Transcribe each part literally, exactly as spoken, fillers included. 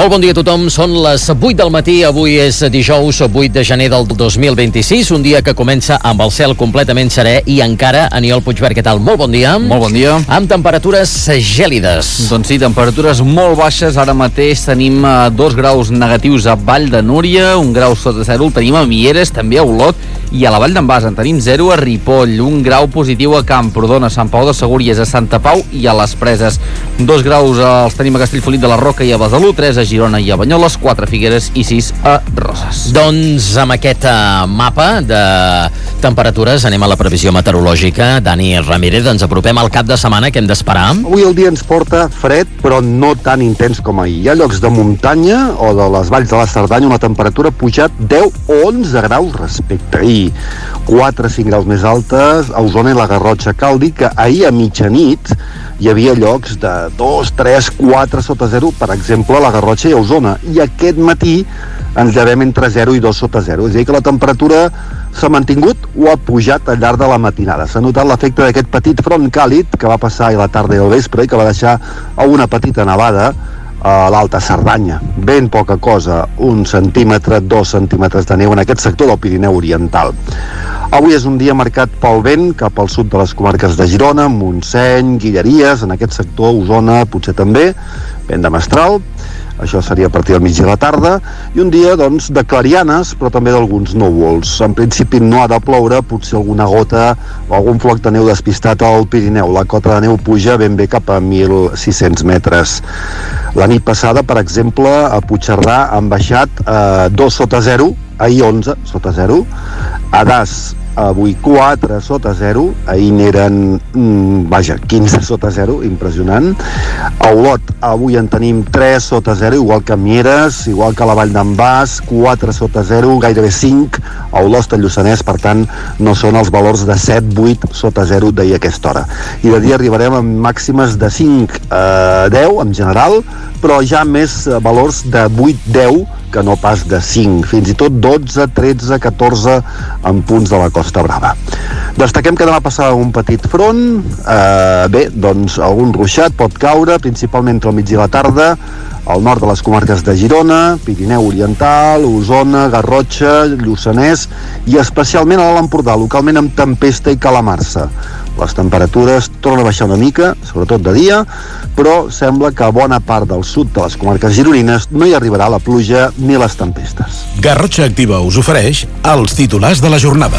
Molt bon dia a tothom, són les vuit del matí, avui és dijous vuit de gener del dos mil vint-i-sis, un dia que comença amb el cel completament serè i encara, Aniol Puigvert, què tal? Molt bon dia. Molt bon dia. Amb temperatures gèlides. Doncs sí, temperatures molt baixes, ara mateix tenim uh, dos graus negatius a Vall de Núria, un grau sota zero el tenim a Mieres, també a Olot, i a la Vall d'en Bas en tenim zero a Ripoll, un grau positiu a Camprodon, a Sant Pau de Segúries, a Santa Pau i a les Preses. Dos graus uh, els tenim a Castellfollit de la Roca i a Besalú, tres a Girona i a Banyoles, quatre a Figueres i sis a Roses. Doncs amb aquest uh, mapa de temperatures anem a la previsió meteorològica. Dani Ramírez, ens apropem al cap de setmana que hem d'esperar. Avui el dia ens porta fred, però no tan intens com ahir. Hi ha llocs de muntanya o de les valls de la Cerdanya on la temperatura ha pujat deu o onze graus respecte a ahir. quatre a cinc graus més altes a Osona i la Garrotxa. Cal dir que ahir a mitjanit hi havia llocs de dos, tres, quatre sota zero, per exemple, a la Garrotxa i a Osona. I aquest matí ens llevem entre zero i dos sota zero. És a dir, que la temperatura s'ha mantingut o ha pujat al llarg de la matinada. S'ha notat l'efecte d'aquest petit front càlid que va passar a la tarda i al vespre i que va deixar una petita nevada a l'Alta Cerdanya. Ben poca cosa, un centímetre, dos centímetres de neu en aquest sector del Pirineu Oriental. Avui és un dia marcat pel vent cap al sud de les comarques de Girona, Montseny, Guilleries, en aquest sector, Osona, potser també, vent de mestral. Això seria a partir del migdia de la tarda, i un dia, doncs, de clarianes, però també d'alguns núvols. En principi no ha de ploure, potser alguna gota o algun floc de neu despistat al Pirineu. La cota de neu puja ben bé cap a mil sis-cents metres. La nit passada, per exemple, a Puigcerdà han baixat eh, dos sota zero, ahir onze sota zero, a Das avui quatre sota zero, ahir n'eren mm, vaja, quinze sota zero, impressionant. A Olot avui en tenim tres sota zero, igual que a Mieres, igual que a la Vall d'en Bas, quatre sota zero, gairebé cinc a Olost, al Lluçanès. Per tant, no són els valors de set, vuit sota zero d'ahir a aquesta hora. I de dia arribarem amb màximes de cinc a deu en general, però ja més valors de vuit deu que no pas de cinc, fins i tot dotze, tretze, catorze en punts de la Costa Brava. Destaquem que demà passarà un petit front, eh, bé, doncs algun ruixat pot caure, principalment entre el migdia i la tarda, al nord de les comarques de Girona, Pirineu Oriental, Osona, Garrotxa, Lluçanès i especialment a l'Alt Empordà, localment amb tempesta i calamarsa. Les temperatures tornen a baixar una mica, sobretot de dia, però sembla que a bona part del sud de les comarques gironines no hi arribarà la pluja ni les tempestes. Garrotxa Activa us ofereix els titulars de la jornada.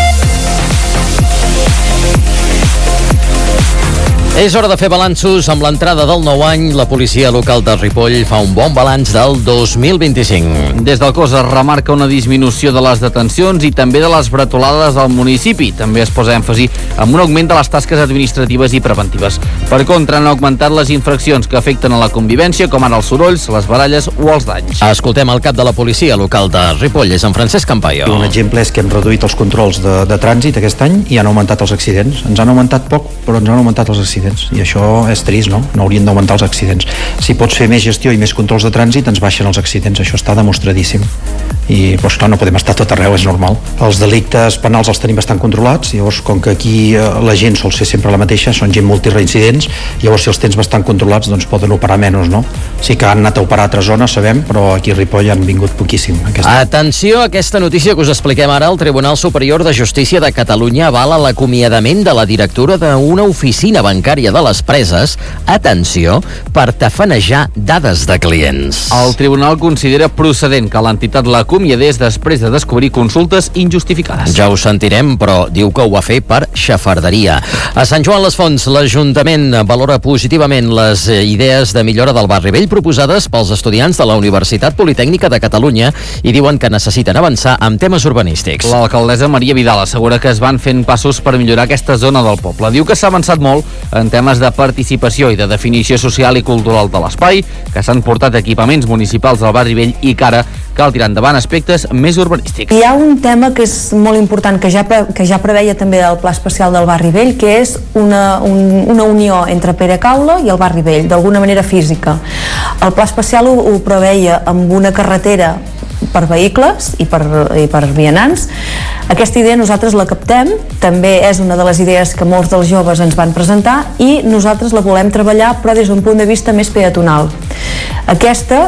És hora de fer balanços. Amb l'entrada del nou any, la policia local de Ripoll fa un bon balanç del dos mil vint-i-cinc. Des del cos es remarca una disminució de les detencions i també de les bretolades al municipi. També es posa èmfasi en un augment de les tasques administratives i preventives. Per contra, han augmentat les infraccions que afecten a la convivència, com ara els sorolls, les baralles o els danys. Escoltem el cap de la policia local de Ripoll, és en Francesc Campayo. Un exemple és que hem reduït els controls de, de trànsit aquest any i han augmentat els accidents. Ens han augmentat poc, però ens han augmentat els accidents. I això és trist, no? No haurien d'augmentar els accidents. Si pots fer més gestió i més controls de trànsit, ens baixen els accidents. Això està demostradíssim. I, doncs, clar, no podem estar tot arreu, és normal. Els delictes penals els tenim bastant controlats, llavors, com que aquí eh, la gent sol ser sempre la mateixa, són gent multireincidents, llavors, si els tens bastant controlats, doncs poden operar menys, no? Sí que han anat a operar a altres zones, sabem, però aquí a Ripoll han vingut poquíssim. Aquesta... Atenció a aquesta notícia que us expliquem ara. El Tribunal Superior de Justícia de Catalunya avala l'acomiadament de la directora d'una oficina bancària de les Preses, atenció, per tafanejar dades de clients. El tribunal considera procedent que l'entitat l'acomiadés després de descobrir consultes injustificades. Ja ho sentirem, però diu que ho va fer per xafarderia. A Sant Joan les Fonts, l'Ajuntament valora positivament les idees de millora del barri vell proposades pels estudiants de la Universitat Politècnica de Catalunya i diuen que necessiten avançar amb temes urbanístics. L'alcaldessa Maria Vidal assegura que es van fent passos per millorar aquesta zona del poble. Diu que s'ha avançat molt en temes de participació i de definició social i cultural de l'espai, que s'han portat equipaments municipals al barri vell i que ara cal tirar endavant aspectes més urbanístics. Hi ha un tema que és molt important, que ja, que ja preveia també el Pla Especial del Barri Vell, que és una, un, una unió entre Pere Caula i el Barri Vell, d'alguna manera física. El Pla Especial ho, ho preveia amb una carretera per vehicles i per, i per vianants. Aquesta idea nosaltres la captem, també és una de les idees que molts dels joves ens van presentar i nosaltres la volem treballar, però des d'un punt de vista més peatonal. Aquesta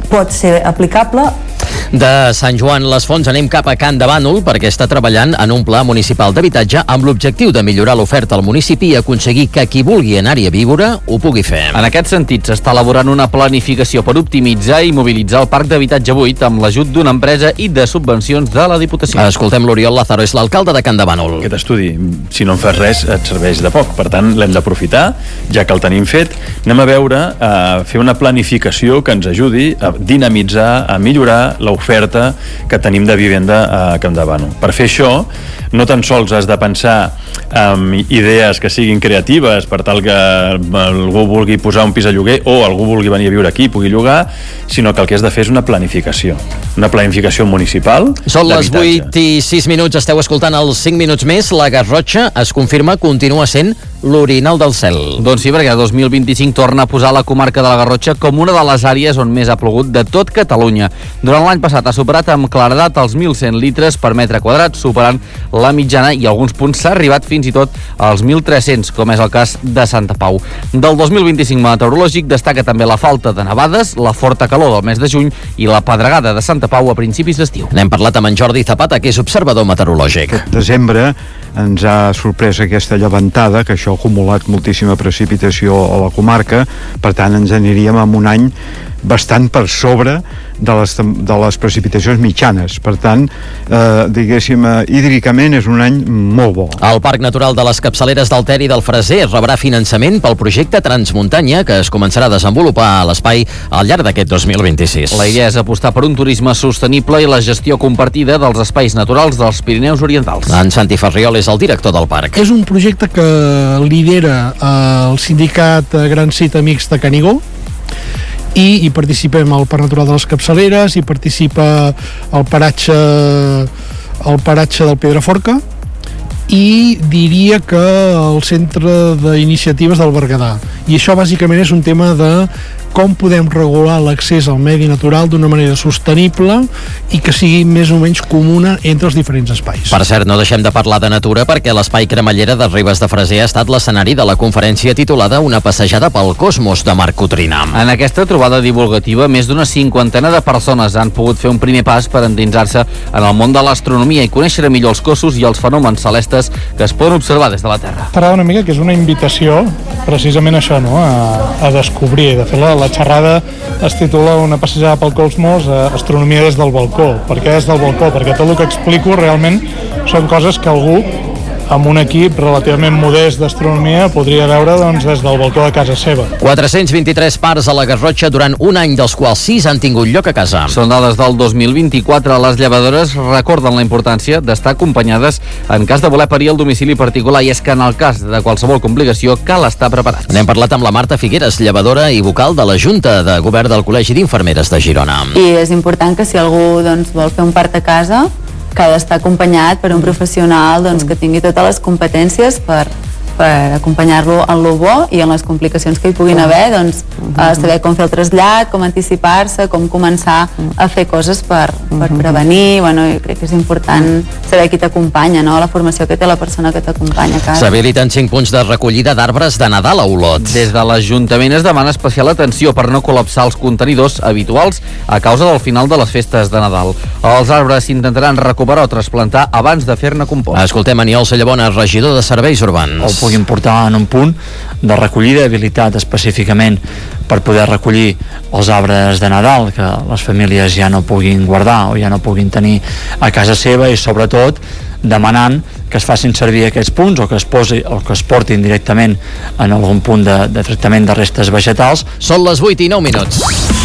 pot ser aplicable. De Sant Joan les Fonts anem cap a Can de Bànol perquè està treballant en un pla municipal d'habitatge amb l'objectiu de millorar l'oferta al municipi i aconseguir que qui vulgui anar-hi a viure ho pugui fer. En aquest sentit, s'està elaborant una planificació per optimitzar i mobilitzar el parc d'habitatge buit amb l'ajut d'una empresa i de subvencions de la Diputació. Escoltem l'Oriol Lázaro, és l'alcalde de Can de Bànol. Aquest estudi, si no en fas res, et serveix de poc. Per tant, l'hem d'aprofitar, ja que el tenim fet. Anem a veure, a fer una planificació que ens ajudi a dinamitzar, a millorar l'oferta que tenim de vivenda a Can de Bànol. Per fer això, no tan sols has de pensar en idees que siguin creatives per tal que algú vulgui posar un pis a lloguer o algú vulgui venir a viure aquí i pugui llogar, sinó que el que has de fer és una planificació. Una planificació municipal. Són les vuit i sis minuts, esteu escoltant els cinc minuts més. La Garrotxa es confirma, continua sent l'orinal del cel. Doncs sí, perquè el dos mil vint-i-cinc torna a posar la comarca de la Garrotxa com una de les àrees on més ha plogut de tot Catalunya. Durant l'any passat ha superat amb claredat els mil cent litres per metre quadrat, superant la mitjana i alguns punts s'ha arribat fins i tot als mil tres-cents, com és el cas de Santa Pau. Del dos mil vint-i-cinc meteorològic destaca també la falta de nevades, la forta calor del mes de juny i la pedregada de Santa Pau a principis d'estiu. N'hem parlat amb en Jordi Zapata, que és observador meteorològic. Aquest desembre ens ha sorprès aquesta llevantada, que això ha acumulat moltíssima precipitació a la comarca, per tant ens aniríem amb un any bastant per sobre de les, de les precipitacions mitjanes. Per tant, eh, diguéssim, eh, hídricament és un any molt bo. El Parc Natural de les Capçaleres del Ter i del Freser rebrà finançament pel projecte Transmuntanya, que es començarà a desenvolupar a l'espai al llarg d'aquest dos mil vint-i-sis. La idea és apostar per un turisme sostenible i la gestió compartida dels espais naturals dels Pirineus Orientals. En Santi Ferriol és el director del parc. És un projecte que lidera el sindicat Gran Cita Amics de Canigó, i hi participem al Parc Natural de les Capçaleres, hi participa el paratge el paratge del Pedraforca i diria que el Centre d'Iniciatives del Berguedà. I això bàsicament és un tema de com podem regular l'accés al medi natural d'una manera sostenible i que sigui més o menys comuna entre els diferents espais. Per cert, no deixem de parlar de natura perquè l'espai Cremallera de Ribes de Freser ha estat l'escenari de la conferència titulada Una passejada pel cosmos de Marc Cotrina. En aquesta trobada divulgativa, més d'una cinquantena de persones han pogut fer un primer pas per endinsar-se en el món de l'astronomia i conèixer millor els cossos i els fenòmens celestes que es poden observar des de la Terra. T'agrada una mica que és una invitació precisament això, no? a, a descobrir, de fer la, la xerrada es titula Una passejada pel cosmos, eh, astronomia des del balcó. Per què des del balcó? Perquè tot el que explico realment són coses que algú amb un equip relativament modest d'astronomia podria veure doncs, des del balcó de casa seva. quatre-cents vint-i-tres parts a la Garrotxa durant un any, dels quals sis han tingut lloc a casa. Són dades del dos mil vint-i-quatre. Les llevadores recorden la importància d'estar acompanyades en cas de voler parir al domicili particular, i és que en el cas de qualsevol complicació cal estar preparats. N'hem parlat amb la Marta Figueres, llevadora i vocal de la Junta de Govern del Col·legi d'Infermeres de Girona. I és important que si algú doncs, vol fer un part a casa, que ha d'estar acompanyat per un professional doncs, que tingui totes les competències per, per acompanyar-lo en lo bo i en les complicacions que hi puguin haver, doncs, a saber com fer el trasllat, com anticipar-se, com començar a fer coses per, per prevenir. Bueno, jo crec que és important saber qui t'acompanya, no? La formació que té la persona que t'acompanya a casa. S'habiliten cinc punts de recollida d'arbres de Nadal a Olot. Des de l'Ajuntament es demana especial atenció per no col·lapsar els contenidors habituals a causa del final de les festes de Nadal. Els arbres s'intentaran recuperar o trasplantar abans de fer-ne compost. Escoltem Aniol Sallabona, regidor de Serveis Urbans. El puguin portar en un punt de recollida habilitat específicament per poder recollir els arbres de Nadal que les famílies ja no puguin guardar o ja no puguin tenir a casa seva, i sobretot demanant que es facin servir aquests punts o que es, posi, o que es portin directament en algun punt de, de tractament de restes vegetals. Són les vuit i nou minuts.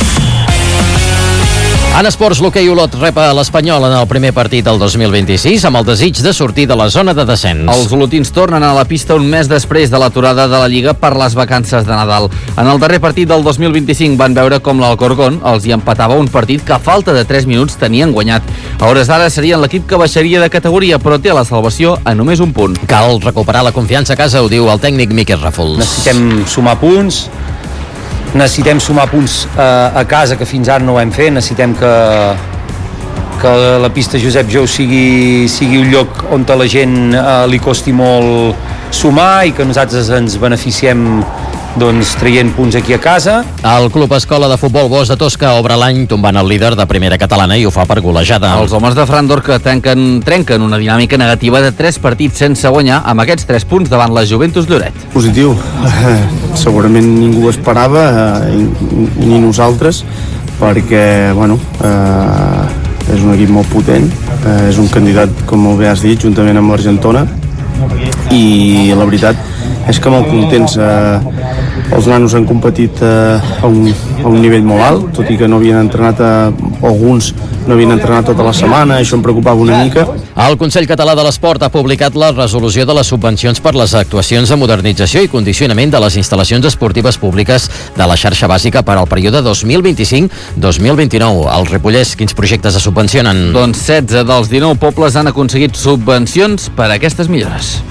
En esports, l'hoquei Olot rep a l'Espanyol en el primer partit del dos mil vint-i-sis amb el desig de sortir de la zona de descens. Els olotins tornen a la pista un mes després de l'aturada de la Lliga per les vacances de Nadal. En el darrer partit del dos mil vint-i-cinc van veure com l'Alcorcón els hi empatava un partit que a falta de tres minuts tenien guanyat. A hores d'ara serien l'equip que baixaria de categoria, però té la salvació a només un punt. Cal recuperar la confiança a casa, ho diu el tècnic Miquel Ràfols. Necessitem sumar punts, necessitem sumar punts a, a casa, que fins ara no ho hem fet. Necessitem que, que la pista Josep Jou sigui, sigui un lloc on a la gent eh, li costi molt sumar i que nosaltres ens beneficiem doncs, traient punts aquí a casa. El Club Escola de Futbol Bosch de Tosca obre l'any tombant el líder de primera catalana i ho fa per golejada. Els homes de Fran d'Or que trenquen, trenquen una dinàmica negativa de tres partits sense guanyar amb aquests tres punts davant la Juventus Lloret. Positiu. Eh, segurament ningú ho esperava, eh, ni nosaltres, perquè, bueno, eh, és un equip molt potent, eh, és un candidat, com molt bé has dit, juntament amb l'Argentona, i la veritat és que molt contents. Eh, els nanos han competit eh, a, un, a un nivell molt alt, tot i que no havien entrenat, a, alguns no havien entrenat tota la setmana, això em preocupava una mica. El Consell Català de l'Esport ha publicat la resolució de les subvencions per les actuacions de modernització i condicionament de les instal·lacions esportives públiques de la xarxa bàsica per al període dos mil vint-i-cinc dos mil vint-i-nou. Els Ripollès, quins projectes es subvencionen? Doncs setze dels dinou pobles han aconseguit subvencions per a aquestes millores.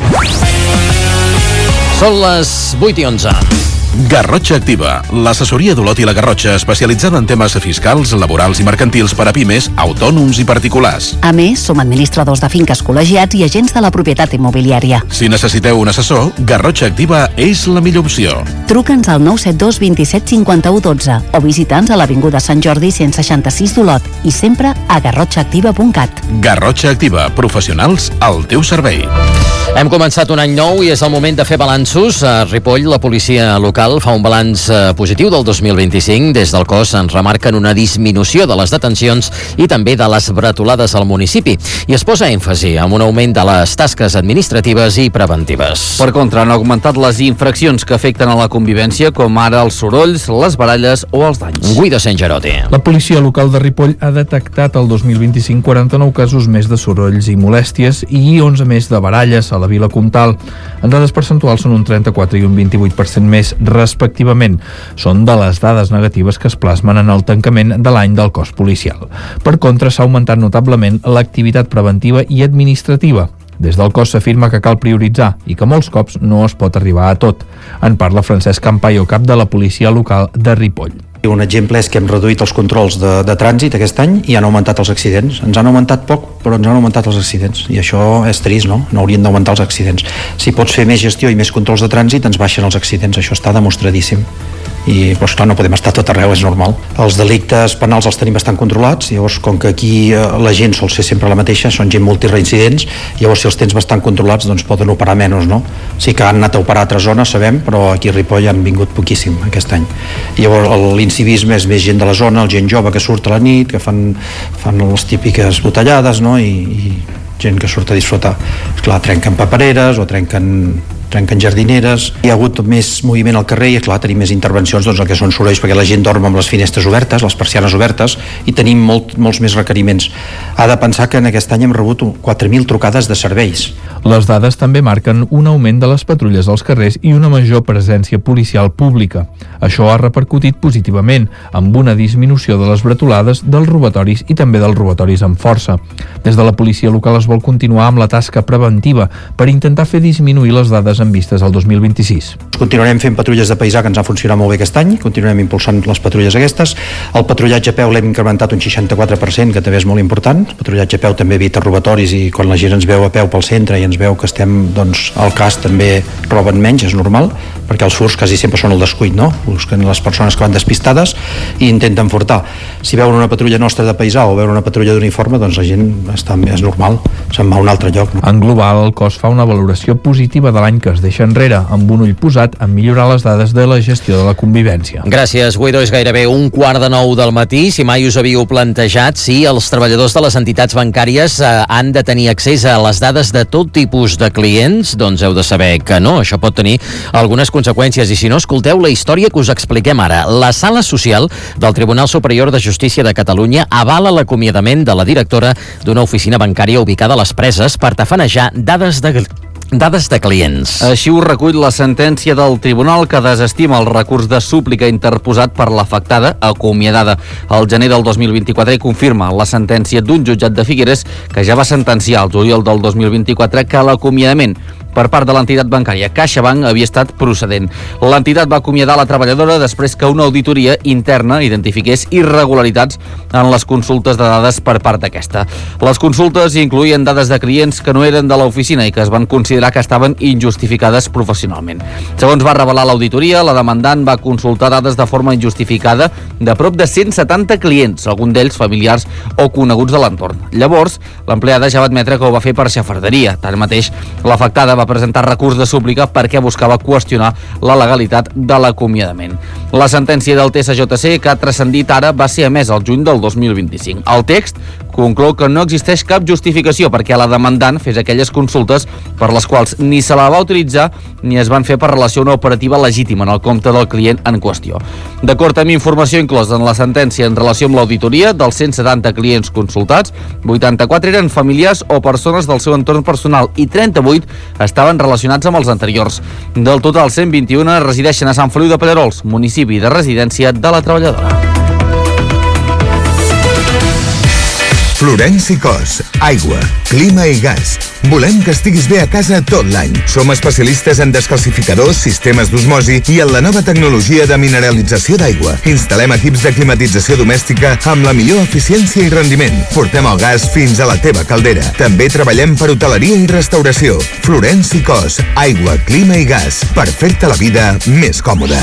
Són les vuit i onze. Garrotxa Activa, l'assessoria d'Olot i la Garrotxa especialitzada en temes fiscals, laborals i mercantils per a pimes, autònoms i particulars. A més, som administradors de finques col·legiats i agents de la propietat immobiliària. Si necessiteu un assessor, Garrotxa Activa és la millor opció. Truca'ns al nou set dos vint set cinquanta-u dotze o visita'ns a l'Avinguda Sant Jordi cent seixanta-sis d'Olot i sempre a garrotxa activa punt cat. Garrotxa Activa, professionals al teu servei. Hem començat un any nou i és el moment de fer balanços. A Ripoll, la policia local fa un balanç positiu del dos mil vint-i-cinc. Des del cos ens remarquen una disminució de les detencions i també de les bretolades al municipi. I es posa èmfasi en un augment de les tasques administratives i preventives. Per contra, han augmentat les infraccions que afecten a la convivència, com ara els sorolls, les baralles o els danys. Guido Sangerotti. La policia local de Ripoll ha detectat el dos mil vint-i-cinc quaranta-nou casos més de sorolls i molèsties i onze més de baralles a la Vila Comtal. En dades percentuals són un trenta-quatre i un vint-i-vuit per cent més respectivament. Són de les dades negatives que es plasmen en el tancament de l'any del cos policial. Per contra, s'ha augmentat notablement l'activitat preventiva i administrativa. Des del cos s'afirma que cal prioritzar i que molts cops no es pot arribar a tot. En parla Francesc Campayo, cap de la policia local de Ripoll. Un exemple és que hem reduït els controls de, de trànsit aquest any i han augmentat els accidents. Ens han augmentat poc, però ens han augmentat els accidents. I això és trist, no? No haurien d'augmentar els accidents. Si pots fer més gestió i més controls de trànsit, ens baixen els accidents. Això està demostradíssim. I, doncs, clar, no podem estar tot arreu, és normal. Els delictes penals els tenim bastant controlats, llavors, com que aquí eh, la gent sol ser sempre la mateixa, són gent multireincidents, llavors, si els tens bastant controlats, doncs poden operar menys, no? Sí que han anat a operar a altres zones, sabem, però aquí a Ripoll han vingut poquíssim aquest any. I llavors, l'incivisme és més gent de la zona, el gent jove que surt a la nit, que fan, fan les típiques botellades, no? I, i gent que surt a disfrutar. Esclar, trenquen papereres o trenquen trenquen jardineres, hi ha hagut més moviment al carrer i, clar, tenim més intervencions, doncs el que són sorolls, perquè la gent dorm amb les finestres obertes, les persianes obertes, i tenim molt, molts més requeriments. Ha de pensar que en aquest any hem rebut quatre mil trucades de serveis. Les dades també marquen un augment de les patrulles als carrers i una major presència policial pública. Això ha repercutit positivament, amb una disminució de les bretolades, dels robatoris i també dels robatoris amb força. Des de la policia local es vol continuar amb la tasca preventiva per intentar fer disminuir les dades en vistes al dos mil vint-i-sis. Continuarem fent patrulles de paisà, que ens han funcionat molt bé aquest any, continuarem impulsant les patrulles aquestes. El patrullatge a peu l'hem incrementat un seixanta-quatre per cent, que també és molt important. El patrullatge a peu també evita robatoris i quan la gent ens veu a peu pel centre i ens veu que estem, doncs, al cas també roben menys, és normal, perquè els furts quasi sempre són el descuit, no? Busquen les persones que van despistades i intenten furtar. Si veuen una patrulla nostra de paisà o veuen una patrulla d'uniforme, doncs la gent està, és normal, se'n va a un altre lloc. No? En global, el cos fa una valoració positiva de l'any que es deixa enrere, amb un ull posat en millorar les dades de la gestió de la convivència. Gràcies, Guido. És gairebé un quart de nou del matí. Si mai us havíeu plantejat si els treballadors de les entitats bancàries eh, han de tenir accés a les dades de tot tipus de clients, doncs heu de saber que no. Això pot tenir algunes conseqüències i si no, escolteu la història que us expliquem ara. La Sala Social del Tribunal Superior de Justícia de Catalunya avala l'acomiadament de la directora d'una oficina bancària ubicada a les Preses per tafanejar dades de dades de clients. Així ho recull la sentència del tribunal que desestima el recurs de súplica interposat per l'afectada acomiadada al gener del dos mil vint-i-quatre i confirma la sentència d'un jutjat de Figueres que ja va sentenciar el juliol del dos mil vint-i-quatre que l'acomiadament per part de l'entitat bancària CaixaBank havia estat procedent. L'entitat va acomiadar la treballadora després que una auditoria interna identifiqués irregularitats en les consultes de dades per part d'aquesta. Les consultes incluïen dades de clients que no eren de l'oficina i que es van considerar que estaven injustificades professionalment. Segons va revelar l'auditoria, la demandant va consultar dades de forma injustificada de prop de cent setanta clients, alguns d'ells familiars o coneguts de l'entorn. Llavors, l'empleada ja va admetre que ho va fer per xafarderia. Tanmateix, l'afectada va presentar recurs de súplica perquè buscava qüestionar la legalitat de l'acomiadament. La sentència del T S J C, que ha transcendit ara, va ser emesa el juny del dos mil vint-i-cinc. El text conclou que no existeix cap justificació perquè la demandant fes aquelles consultes per les quals ni se la va utilitzar ni es van fer per relació a una operativa legítima en el compte del client en qüestió. D'acord amb informació inclosa en la sentència en relació amb l'auditoria, dels cent setanta clients consultats, vuitanta-quatre eren familiars o persones del seu entorn personal i trenta-vuit estaven relacionats amb els anteriors. Del total, cent vint-i-un resideixen a Sant Feliu de Pallerols, municipi de residència de la treballadora. Florenci Cos, aigua, clima i gas. Volem que estiguis bé a casa tot l'any. Som especialistes en descalcificadors, sistemes d'osmosi i en la nova tecnologia de mineralització d'aigua. Instal·lem equips de climatització domèstica amb la millor eficiència i rendiment. Portem el gas fins a la teva caldera. També treballem per hoteleria i restauració. Florenci Cos, aigua, clima i gas. Per fer-te la vida més còmoda.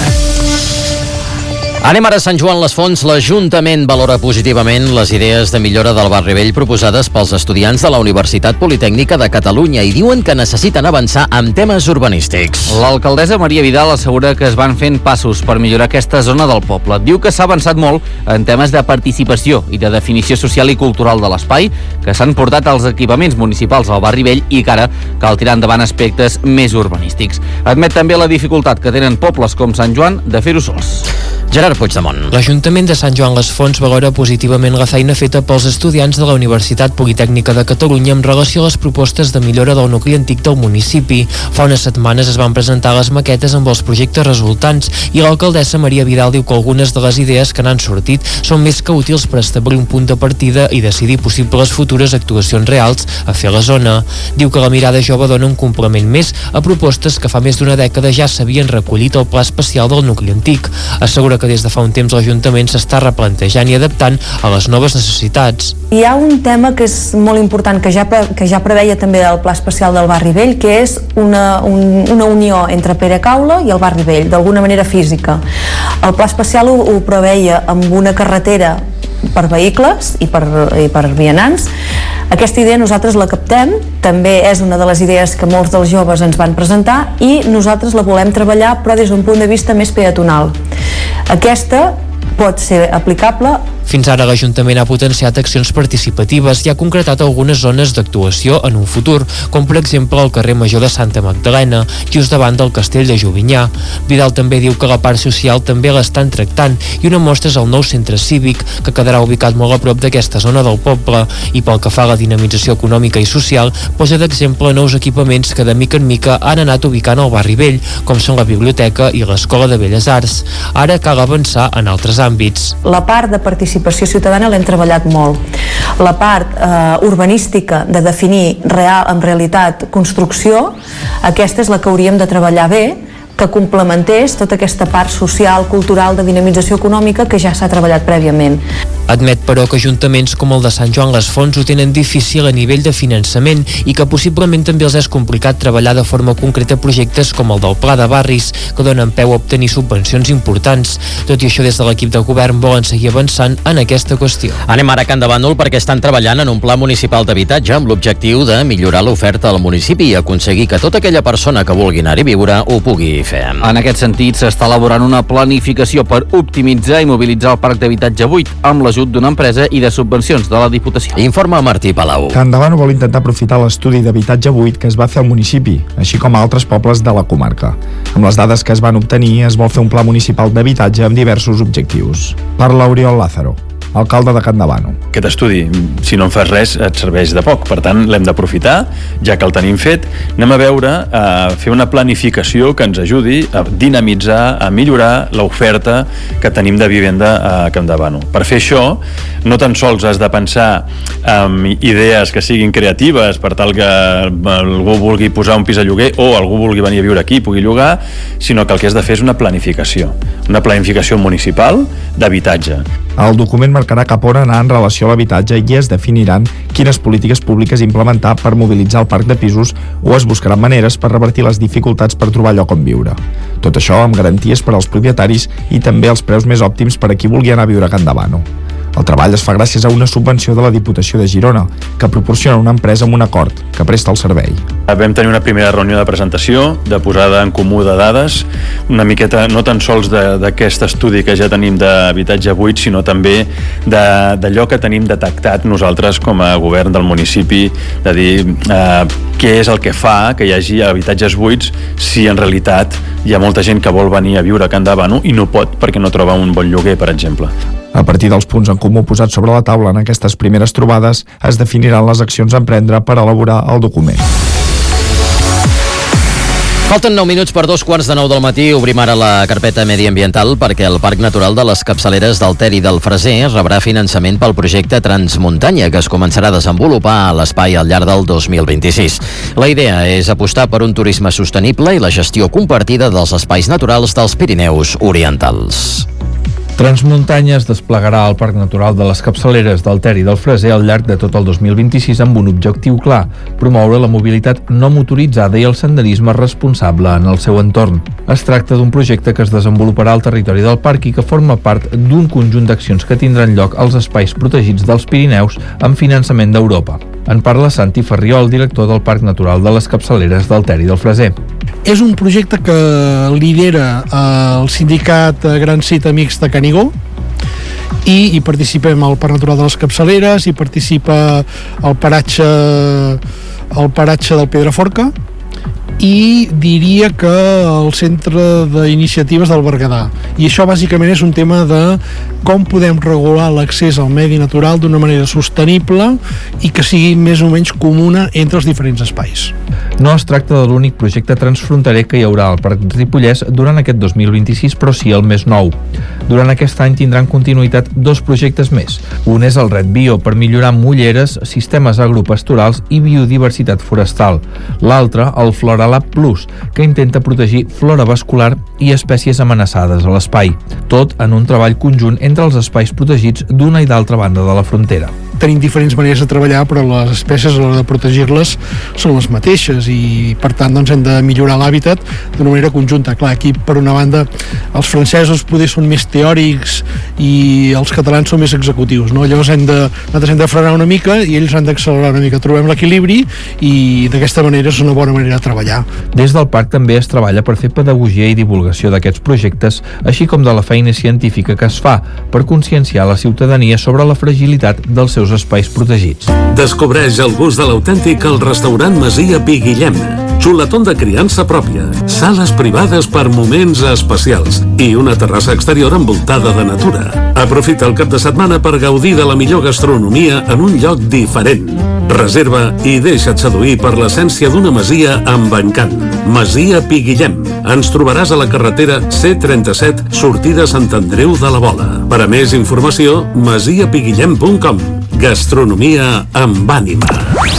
Anem ara a Sant Joan les Fonts. L'Ajuntament valora positivament les idees de millora del barri vell proposades pels estudiants de la Universitat Politècnica de Catalunya i diuen que necessiten avançar en temes urbanístics. L'alcaldessa Maria Vidal assegura que es van fent passos per millorar aquesta zona del poble. Diu que s'ha avançat molt en temes de participació i de definició social i cultural de l'espai, que s'han portat als equipaments municipals al barri vell i que ara cal tirar endavant aspectes més urbanístics. Admet també la dificultat que tenen pobles com Sant Joan de fer-ho sols. Gerard Puigdemont. L'Ajuntament de Sant Joan les Fonts valora positivament la feina feta pels estudiants de la Universitat Politècnica de Catalunya en relació a les propostes de millora del nucli antic del municipi. Fa unes setmanes es van presentar les maquetes amb els projectes resultants i l'alcaldessa Maria Vidal diu que algunes de les idees que n'han sortit són més que útils per establir un punt de partida i decidir possibles futures actuacions reals a fer a la zona. Diu que la mirada jove dona un complement més a propostes que fa més d'una dècada ja s'havien recollit al pla especial del nucli antic. Assegura que des de fa un temps l'Ajuntament s'està replantejant i adaptant a les noves necessitats. Hi ha un tema que és molt important, que ja, que ja preveia també el Pla Especial del Barri Vell, que és una, un, una unió entre Pere Caula i el Barri Vell, d'alguna manera física. El Pla Especial ho, ho preveia amb una carretera per vehicles i per, i per vianants. Aquesta idea nosaltres la captem, també és una de les idees que molts dels joves ens van presentar i nosaltres la volem treballar però des d'un punt de vista més peatonal. Aquesta pot ser aplicable. Fins ara l'Ajuntament ha potenciat accions participatives i ha concretat algunes zones d'actuació en un futur, com per exemple el carrer Major de Santa Magdalena, just davant del Castell de Jovinyà. Vidal també diu que la part social també l'estan tractant i una mostra és el nou centre cívic, que quedarà ubicat molt a prop d'aquesta zona del poble, i pel que fa a la dinamització econòmica i social, posa d'exemple nous equipaments que de mica en mica han anat ubicant al barri vell, com són la biblioteca i l'Escola de Belles Arts. Ara cal avançar en altres àmbits. La part de participació ciutadana l'hem treballat molt. La part eh, urbanística de definir real, en realitat construcció, aquesta és la que hauríem de treballar bé, que complementés tota aquesta part social, cultural, de dinamització econòmica que ja s'ha treballat prèviament. Admet, però, que ajuntaments com el de Sant Joan les Fonts ho tenen difícil a nivell de finançament i que possiblement també els és complicat treballar de forma concreta projectes com el del Pla de Barris, que donen peu a obtenir subvencions importants. Tot i això, des de l'equip de govern volen seguir avançant en aquesta qüestió. Anem ara a Can de Bànol perquè estan treballant en un pla municipal d'habitatge amb l'objectiu de millorar l'oferta al municipi i aconseguir que tota aquella persona que vulgui anar-hi a viure ho pugui fer. En aquest sentit, s'està elaborant una planificació per optimitzar i mobilitzar el parc d'habitatge buit amb l'ajut d'una empresa i de subvencions de la Diputació. Informa Martí Palau. Can de Bànol vol intentar aprofitar l'estudi d'habitatge buit que es va fer al municipi, així com a altres pobles de la comarca. Amb les dades que es van obtenir, es vol fer un pla municipal d'habitatge amb diversos objectius. Parla Oriol Lázaro, alcalde de Campdevànol. Aquest estudi, si no en fas res, et serveix de poc. Per tant, l'hem d'aprofitar, ja que el tenim fet. Anem a veure, a fer una planificació que ens ajudi a dinamitzar, a millorar l'oferta que tenim de vivenda a Campdevànol. Per fer això, no tan sols has de pensar en idees que siguin creatives per tal que algú vulgui posar un pis a lloguer o algú vulgui venir a viure aquí i pugui llogar, sinó que el que has de fer és una planificació. Una planificació municipal d'habitatge. El document marcarà cap on anar en relació a l'habitatge i es definiran quines polítiques públiques implementar per mobilitzar el parc de pisos o es buscaran maneres per revertir les dificultats per trobar lloc on viure. Tot això amb garanties per als propietaris i també els preus més òptims per a qui vulgui anar a viure a Campdevànol. El treball es fa gràcies a una subvenció de la Diputació de Girona, que proporciona una empresa amb un acord que presta el servei. Vam tenir una primera reunió de presentació, de posada en comú de dades, una miqueta no tan sols d'aquest estudi que ja tenim d'habitatge buit, sinó també d'allò que tenim detectat nosaltres com a govern del municipi, de dir eh, què és el que fa que hi hagi habitatges buits si en realitat hi ha molta gent que vol venir a viure a Campdevànol i no pot perquè no troba un bon lloguer, per exemple. A partir dels punts en comú posats sobre la taula en aquestes primeres trobades, es definiran les accions a emprendre per elaborar el document. Falten nou minuts per dos quarts de nou del matí. Obrim ara la carpeta mediambiental perquè el Parc Natural de les Capçaleres del Ter i del Freser rebrà finançament pel projecte Transmuntanya, que es començarà a desenvolupar a l'espai al llarg del dos mil vint-i-sis. La idea és apostar per un turisme sostenible i la gestió compartida dels espais naturals dels Pirineus Orientals. Transmuntanya es desplegarà al Parc Natural de les Capçaleres del Ter i del Freser al llarg de tot el dos mil vint-i-sis amb un objectiu clar: promoure la mobilitat no motoritzada i el senderisme responsable en el seu entorn. Es tracta d'un projecte que es desenvoluparà al territori del parc i que forma part d'un conjunt d'accions que tindran lloc als espais protegits dels Pirineus amb finançament d'Europa. En parla Santi Ferriol, director del Parc Natural de les Capçaleres del Ter i del Freser. És un projecte que lidera el sindicat Gran Cit Amics de Canigó i hi participem al Parc Natural de les Capçaleres, hi participa el paratge, el paratge del Pedraforca i diria que el centre d'iniciatives del Berguedà. I això bàsicament és un tema de com podem regular l'accés al medi natural d'una manera sostenible i que sigui més o menys comuna entre els diferents espais. No es tracta de l'únic projecte transfronterer que hi haurà al Parc de Ripollès durant aquest dos mil vint-i-sis, però sí el més nou. Durant aquest any tindran continuïtat dos projectes més. Un és el Red Bio, per millorar mulleres, sistemes agropastorals i biodiversitat forestal. L'altre, el Floralab Plus, que intenta protegir flora vascular i espècies amenaçades a l'espai. Tot en un treball conjunt entre els espais protegits d'una i d'altra banda de la frontera. Tenim diferents maneres de treballar, però les espècies a l'hora de protegir-les són les mateixes i per tant doncs, hem de millorar l'hàbitat d'una manera conjunta. Clar, aquí per una banda els francesos poder són més teòrics i els catalans són més executius, no? Llavors hem de, nosaltres hem de frenar una mica i ells han d'accelerar una mica. Trobem l'equilibri i d'aquesta manera és una bona manera de treballar. Des del parc també es treballa per fer pedagogia i divulgació d'aquests projectes, així com de la feina científica que es fa per conscienciar la ciutadania sobre la fragilitat dels seus espais protegits. Descobreix el gust de l'autèntic al restaurant Masia Pi Guillem. Xuletón de criança pròpia, sales privades per moments especials i una terrassa exterior envoltada de natura. Aprofita el cap de setmana per gaudir de la millor gastronomia en un lloc diferent. Reserva i deixa't seduir per l'essència d'una masia amb encant. Masia Pi Guillem. Ens trobaràs a la carretera C trenta-set, sortida Sant Andreu de la Vola. Per a més informació, masia pi guillem punt com. Gastronomia amb ànima.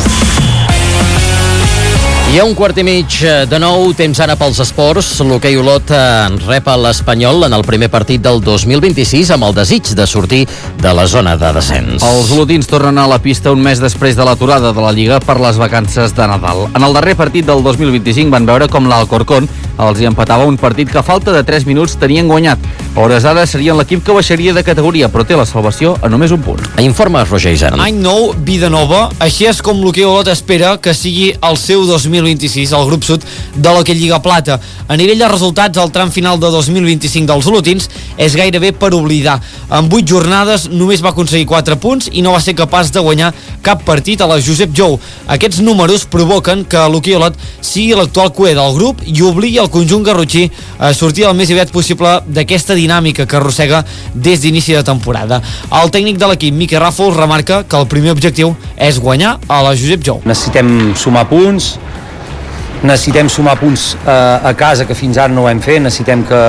Hi ha un quart i mig de nou, temps ara pels esports. L'hoquei Olot rep a l'Espanyol en el primer partit del dos mil vint-i-sis amb el desig de sortir de la zona de descens. Els olotins tornen a la pista un mes després de l'aturada de la Lliga per les vacances de Nadal. En el darrer partit del dos mil vint-i-cinc van veure com l'Alcorcón els hi empatava un partit que a falta de tres minuts tenien guanyat. A hores d'ara serien l'equip que baixaria de categoria, però té la salvació a només un punt. Informa Roger Isern. Any nou, vida nova. Així és com l'hoquei Olot espera que sigui el seu dos mil vint-i-sis al grup sud de l'hoquei Lliga Plata. A nivell de resultats, el tram final de dos mil vint-i-cinc dels olotins és gairebé per oblidar. En vuit jornades només va aconseguir quatre punts i no va ser capaç de guanyar cap partit a la Josep Jou. Aquests números provoquen que l'hoquei Olot sigui l'actual cuer del grup i obligui el conjunt garrotxí a sortir el més aviat possible d'aquesta dinàmica que arrossega des d'inici de temporada. El tècnic de l'equip, Miquel Ràfols, remarca que el primer objectiu és guanyar a la Josep Jou. Necessitem sumar punts, necessitem sumar punts a, a casa, que fins ara no ho hem fet, necessitem que,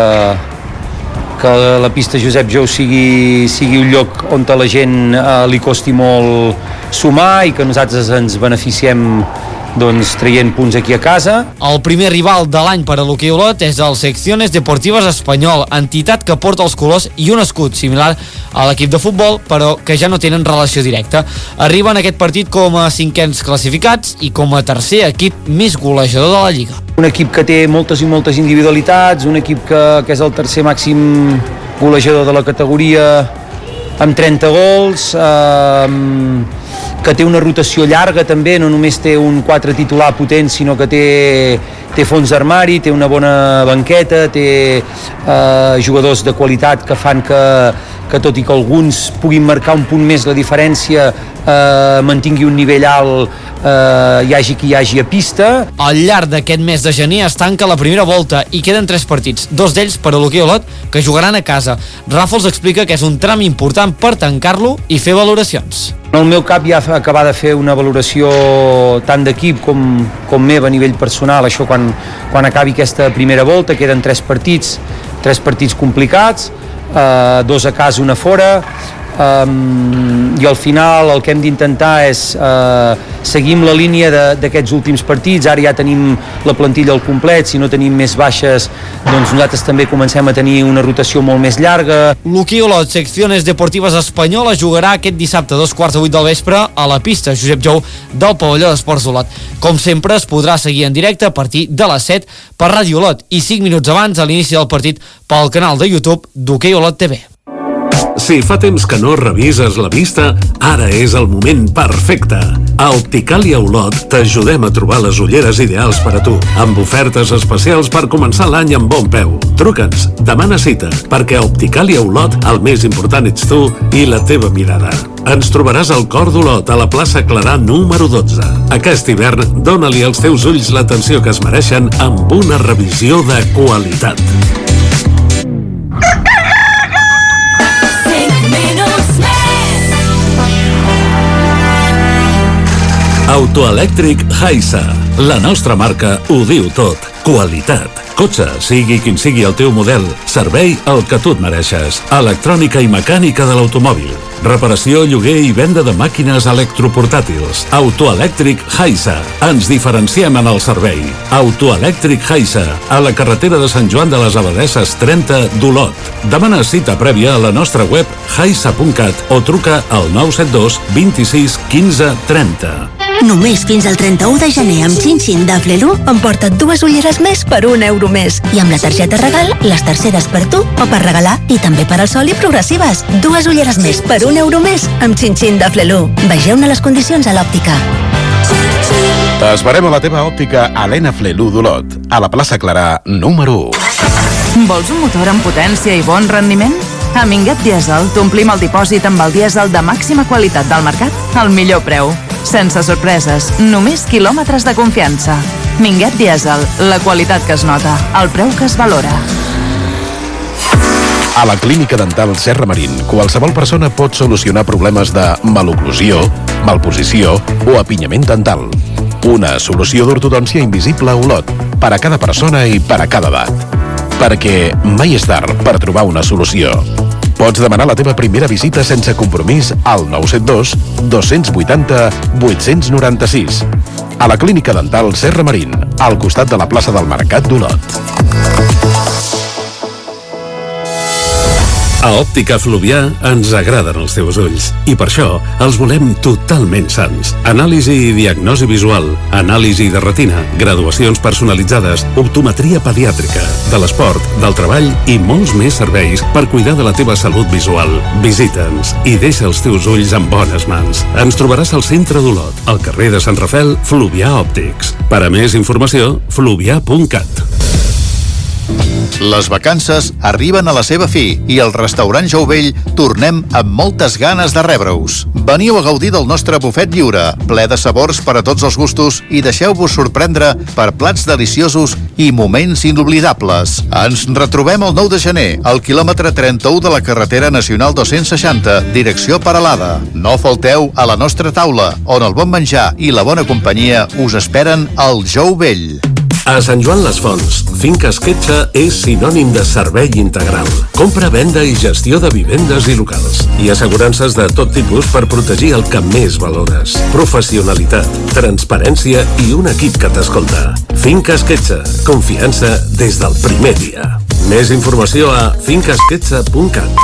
que la pista Josep Jou sigui, sigui un lloc on a la gent eh, li costi molt sumar i que nosaltres ens beneficiem doncs traient punts aquí a casa. El primer rival de l'any per a l'hoquei Olot és el Secciones Deportives Espanyol, entitat que porta els colors i un escut similar a l'equip de futbol, però que ja no tenen relació directa. Arriben a aquest partit com a cinquens classificats i com a tercer equip més golejador de la Lliga. Un equip que té moltes i moltes individualitats, un equip que, que és el tercer màxim golejador de la categoria amb trenta gols, eh, que té una rotació llarga també, no només té un quatre titular potent, sinó que té, té fons d'armari, té una bona banqueta, té eh, jugadors de qualitat que fan que, que tot i que alguns puguin marcar un punt més la diferència, eh, mantingui un nivell alt, eh, hi hagi qui hi hagi a pista. Al llarg d'aquest mes de gener es tanca la primera volta i queden tres partits, dos d'ells per a l'hoquei Olot, que jugaran a casa. Ràfols explica que és un tram important per tancar-lo i fer valoracions. En el meu cap ja acabar de fer una valoració tant d'equip com, com meva a nivell personal, això quan, quan acabi aquesta primera volta, queden tres partits, tres partits complicats, eh, dos a casa, una fora, um, i al final el que hem d'intentar és uh, seguir la línia d'aquests últims partits. Ara ja tenim la plantilla al complet, si no tenim més baixes doncs nosaltres també comencem a tenir una rotació molt més llarga. L'hoquei Olot Secciones Deportives Espanyola jugarà aquest dissabte a dos quarts de vuit del vespre a la pista Josep Jou del pavelló d'Esports Olot. Com sempre es podrà seguir en directe a partir de les set per Ràdio Olot i cinc minuts abans a l'inici del partit pel canal de YouTube d'Hoquei Olot T V. Si fa temps que no revises la vista, ara és el moment perfecte. A Opticàlia Olot t'ajudem a trobar les ulleres ideals per a tu, amb ofertes especials per començar l'any amb bon peu. Truca'ns, demana cita, perquè a Opticàlia Olot el més important ets tu i la teva mirada. Ens trobaràs al cor d'Olot, a la plaça Clarà número dotze. Aquest hivern, dóna-li als teus ulls l'atenció que es mereixen amb una revisió de qualitat. Autoelèctric Haisa. La nostra marca ho diu tot. Qualitat. Cotxe, sigui quin sigui el teu model. Servei el que tu et mereixes. Electrònica i mecànica de l'automòbil. Reparació, lloguer i venda de màquines electroportàtils. Autoelèctric Haisa. Ens diferenciem en el servei. Autoelèctric Haisa. A la carretera de Sant Joan de les Abadesses trenta d'Olot. Demana cita prèvia a la nostra web haisa punt cat o truca al nou set dos vint-i-sis quinze trenta. Només fins al trenta-u de gener amb Xin-Xin de Flelu emporta't dues ulleres més per un euro més. I amb la targeta regal, les terceres per tu o per regalar. I també per al sol i progressives. Dues ulleres més per un euro més amb Xin-Xin de Flelu. Vegeu-ne les condicions a l'òptica. T'esperem a la teva òptica Helena Flelu d'Olot, a la plaça Clarà número u. Vols un motor amb potència i bon rendiment? A Minguet Diesel t'omplim el dipòsit amb el dièsel de màxima qualitat del mercat al millor preu. Sense sorpreses, només quilòmetres de confiança. Minguet Diesel, la qualitat que es nota, el preu que es valora. A la Clínica Dental Serra Marín, qualsevol persona pot solucionar problemes de maloclusió, malposició o apinyament dental. Una solució d'ortodòncia invisible a Olot, per a cada persona i per a cada edat. Perquè mai és tard per trobar una solució. Pots demanar la teva primera visita sense compromís al nou set dos dos vuitanta vuit nou sis. A la Clínica Dental Serra Marín, al costat de la plaça del Mercat d'Olot. A Òptica Fluvià ens agraden els teus ulls i per això els volem totalment sans. Anàlisi i diagnosi visual, anàlisi de retina, graduacions personalitzades, optometria pediàtrica, de l'esport, del treball i molts més serveis per cuidar de la teva salut visual. Visita'ns i deixa els teus ulls en bones mans. Ens trobaràs al centre d'Olot, al carrer de Sant Rafel, Fluvià Òptics. Per a més informació, fluvià punt cat. Les vacances arriben a la seva fi i al restaurant Jou Vell tornem amb moltes ganes de rebre-us. Veniu a gaudir del nostre bufet lliure, ple de sabors per a tots els gustos i deixeu-vos sorprendre per plats deliciosos i moments inoblidables. Ens retrobem el nou de gener, al quilòmetre trenta-u de la carretera nacional dos-cents seixanta, direcció Peralada. No falteu a la nostra taula, on el bon menjar i la bona companyia us esperen al Jou Vell. A Sant Joan les Fonts, Finca Esquetxa és sinònim de servei integral. Compra, venda i gestió de vivendes i locals. I assegurances de tot tipus per protegir el que més valores. Professionalitat, transparència i un equip que t'escolta. Finca Esquetxa, confiança des del primer dia. Més informació a finca esquetxa punt cat.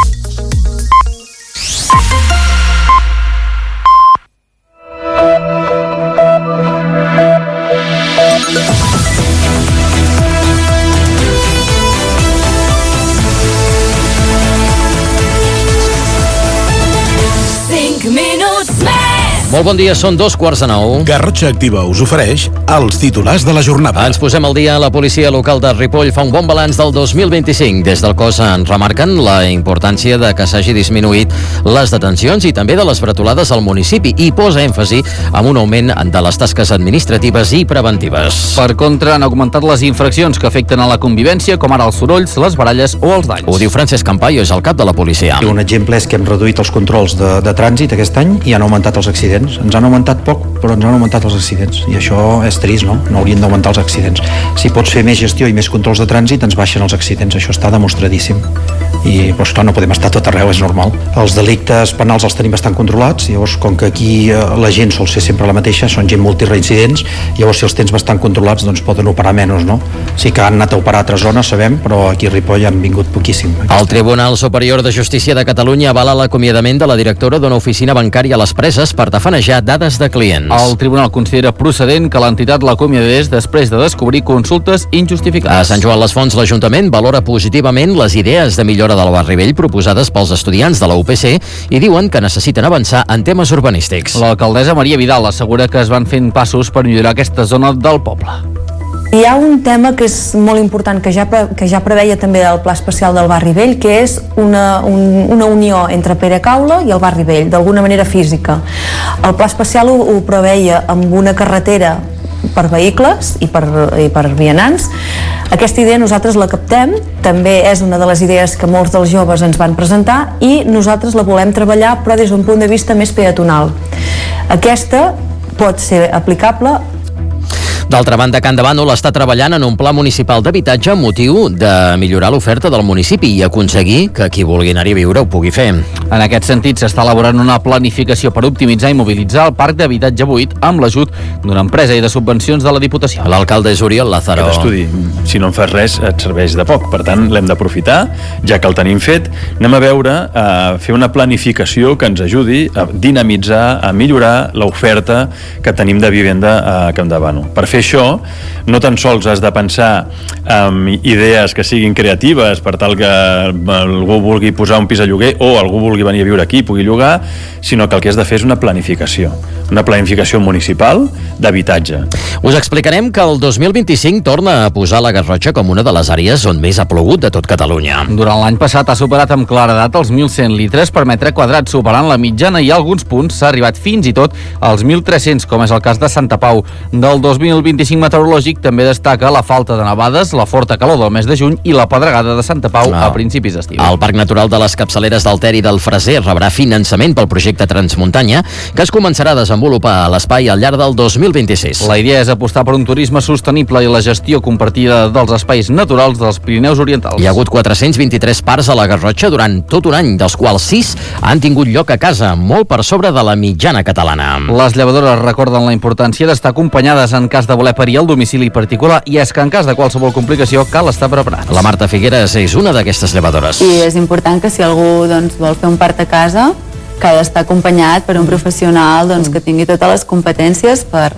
Molt bon dia, són dos quarts de nou. Garrotxa Activa us ofereix els titulars de la jornada. Ens posem al dia. La policia local de Ripoll fa un bon balanç del dos mil vint-i-cinc. Des del cos en remarquen la importància de que s'hagi disminuït les detencions i també de les bretolades al municipi i posa èmfasi en un augment de les tasques administratives i preventives. Per contra, han augmentat les infraccions que afecten a la convivència, com ara els sorolls, les baralles o els danys. Ho diu Francesc Campayo, és el cap de la policia. Un exemple és que hem reduït els controls de, de trànsit aquest any i han augmentat els accidents. Ens han augmentat poc, però ens han augmentat els accidents i això és trist, no? No haurien d'augmentar els accidents. Si pots fer més gestió i més controls de trànsit, ens baixen els accidents, això està demostradíssim. I, doncs clar, no podem estar tot arreu, és normal. Els delictes penals els tenim bastant controlats, llavors, com que aquí eh, la gent sol ser sempre la mateixa, són gent multireincidents, llavors si els tens bastant controlats, doncs poden operar menys, no? Sí que han anat a operar a altres zones, sabem, però aquí a Ripoll han vingut poquíssim. El Tribunal Superior de Justícia de Catalunya avala l'acomiadament de la directora d'una oficina bancària a les Preses per tafanejar dades de clients. El tribunal considera procedent que l'entitat l'acomiadés després de descobrir consultes injustificades. A Sant Joan les Fonts, l'Ajuntament valora positivament les idees de millora del barri vell proposades pels estudiants de la U P C i diuen que necessiten avançar en temes urbanístics. L'alcaldessa Maria Vidal assegura que es van fent passos per millorar aquesta zona del poble. Hi ha un tema que és molt important, que ja, que ja preveia també el Pla Especial del Barri Vell, que és una, un, una unió entre Pere-Caula i el Barri Vell, d'alguna manera física. El Pla Especial ho, ho preveia amb una carretera per vehicles i per, i per vianants. Aquesta idea nosaltres la captem, també és una de les idees que molts dels joves ens van presentar i nosaltres la volem treballar, però des d'un punt de vista més peatonal. Aquesta pot ser aplicable. D'altra banda, Can de Bànol està treballant en un pla municipal d'habitatge amb motiu de millorar l'oferta del municipi i aconseguir que qui vulgui anar-hi a viure ho pugui fer. En aquest sentit, s'està elaborant una planificació per optimitzar i mobilitzar el parc d'habitatge buit amb l'ajut d'una empresa i de subvencions de la Diputació. L'alcalde és Oriol Lázaro. Aquest estudi, si no en fas res, et serveix de poc. Per tant, l'hem d'aprofitar, ja que el tenim fet. Anem a veure, a fer una planificació que ens ajudi a dinamitzar, a millorar l'oferta que tenim de vivenda a Can de Bànol. Per fer això, no tan sols has de pensar en idees que siguin creatives per tal que algú vulgui posar un pis a lloguer o algú vulgui venir a viure aquí i pugui llogar, sinó que el que has de fer és una planificació. Una planificació municipal d'habitatge. Us explicarem que el dos mil vint-i-cinc torna a posar la Garrotxa com una de les àrees on més ha plogut de tot Catalunya. Durant l'any passat ha superat amb claredat els mil cent litres per metre quadrat, superant la mitjana i a alguns punts s'ha arribat fins i tot als mil tres-cents, com és el cas de Santa Pau. Del dos mil vint-i-cinc meteorològic també destaca la falta de nevades, la forta calor del mes de juny i la pedregada de Santa Pau no. a principis d'estiu. El Parc Natural de les Capçaleres del Ter i del Freser rebrà finançament pel projecte Transmuntanya, que es començarà a desenvolupar a l'espai al llarg del dos mil vint-i-sis. La idea és apostar per un turisme sostenible i la gestió compartida dels espais naturals dels Pirineus Orientals. Hi ha hagut quatre-cents vint-i-tres parcs a la Garrotxa durant tot un any, dels quals sis han tingut lloc a casa, molt per sobre de la mitjana catalana. Les llevadores recorden la importància d'estar acompanyades en cas de voler parir al domicili particular, i és que en cas de qualsevol complicació cal estar preparat. La Marta Figueres és una d'aquestes llevadores. I és important que si algú doncs, vol fer un part a casa, que ha d'estar acompanyat per un professional doncs, que tingui totes les competències per,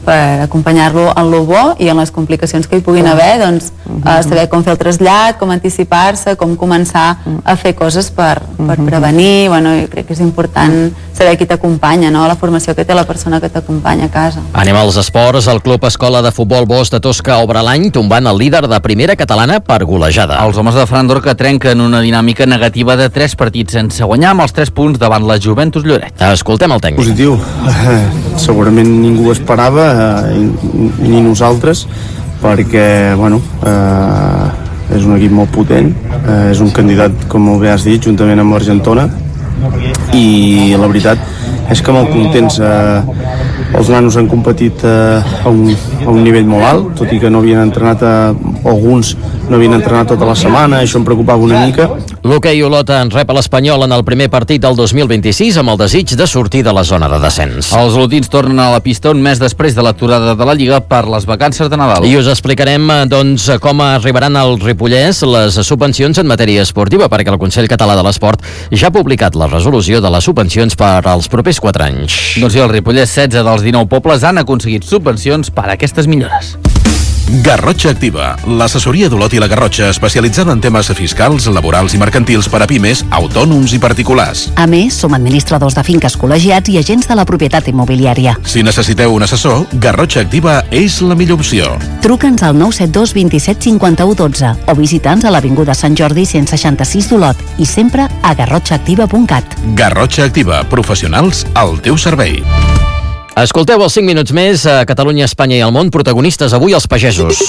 per acompanyar-lo en lo bo i en les complicacions que hi puguin haver, doncs, uh, saber com fer el trasllat, com anticipar-se, com començar a fer coses per, per prevenir. Bueno, jo crec que és important saber qui t'acompanya, no? La formació que té la persona que t'acompanya a casa. Anem als esports. El Club Escola de Futbol Bosch de Tosca obre l'any tombant el líder de primera catalana per golejada. Els homes de Fran Dorca trenquen una dinàmica negativa de tres partits sense guanyar amb els tres punts davant la Juventus Lloret. Escoltem el tècnic. Positiu. Eh, segurament ningú esperava, eh, i ni nosaltres, perquè, bueno, eh, és un equip molt potent, eh, és un candidat, com molt bé has dit, juntament amb l'Argentona, i la veritat és que molt contents. Eh, els nanos han competit eh, a, un, a un nivell molt alt, tot i que no havien entrenat, eh, alguns no havien entrenat tota la setmana, això em preocupava una mica. L'hoquei Olot en rep a l'Espanyol en el primer partit del dos mil vint-i-sis amb el desig de sortir de la zona de descens. Els olotins tornen a la pista un mes després de l'aturada de la Lliga per les vacances de Nadal. I us explicarem doncs, com arribaran al Ripollès les subvencions en matèria esportiva, perquè el Consell Català de l'Esport ja ha publicat la resolució de les subvencions per als propers quatre anys. Doncs sí, al Ripollès setze dels dinou pobles han aconseguit subvencions per a aquestes millores. Garrotxa Activa, l'assessoria d'Olot i la Garrotxa especialitzada en temes fiscals, laborals i mercantils per a pimes, autònoms i particulars. A més, som administradors de finques col·legiats i agents de la propietat immobiliària. Si necessiteu un assessor, Garrotxa Activa és la millor opció. Truca'ns al nou set dos vint set cinquanta-u dotze o visita'ns a l'Avinguda Sant Jordi cent seixanta-sis d'Olot i sempre a garrotxa activa punt cat. Garrotxa Activa, professionals al teu servei. Escolteu els cinc minuts més a Catalunya, Espanya i el món, protagonistes avui els pagesos.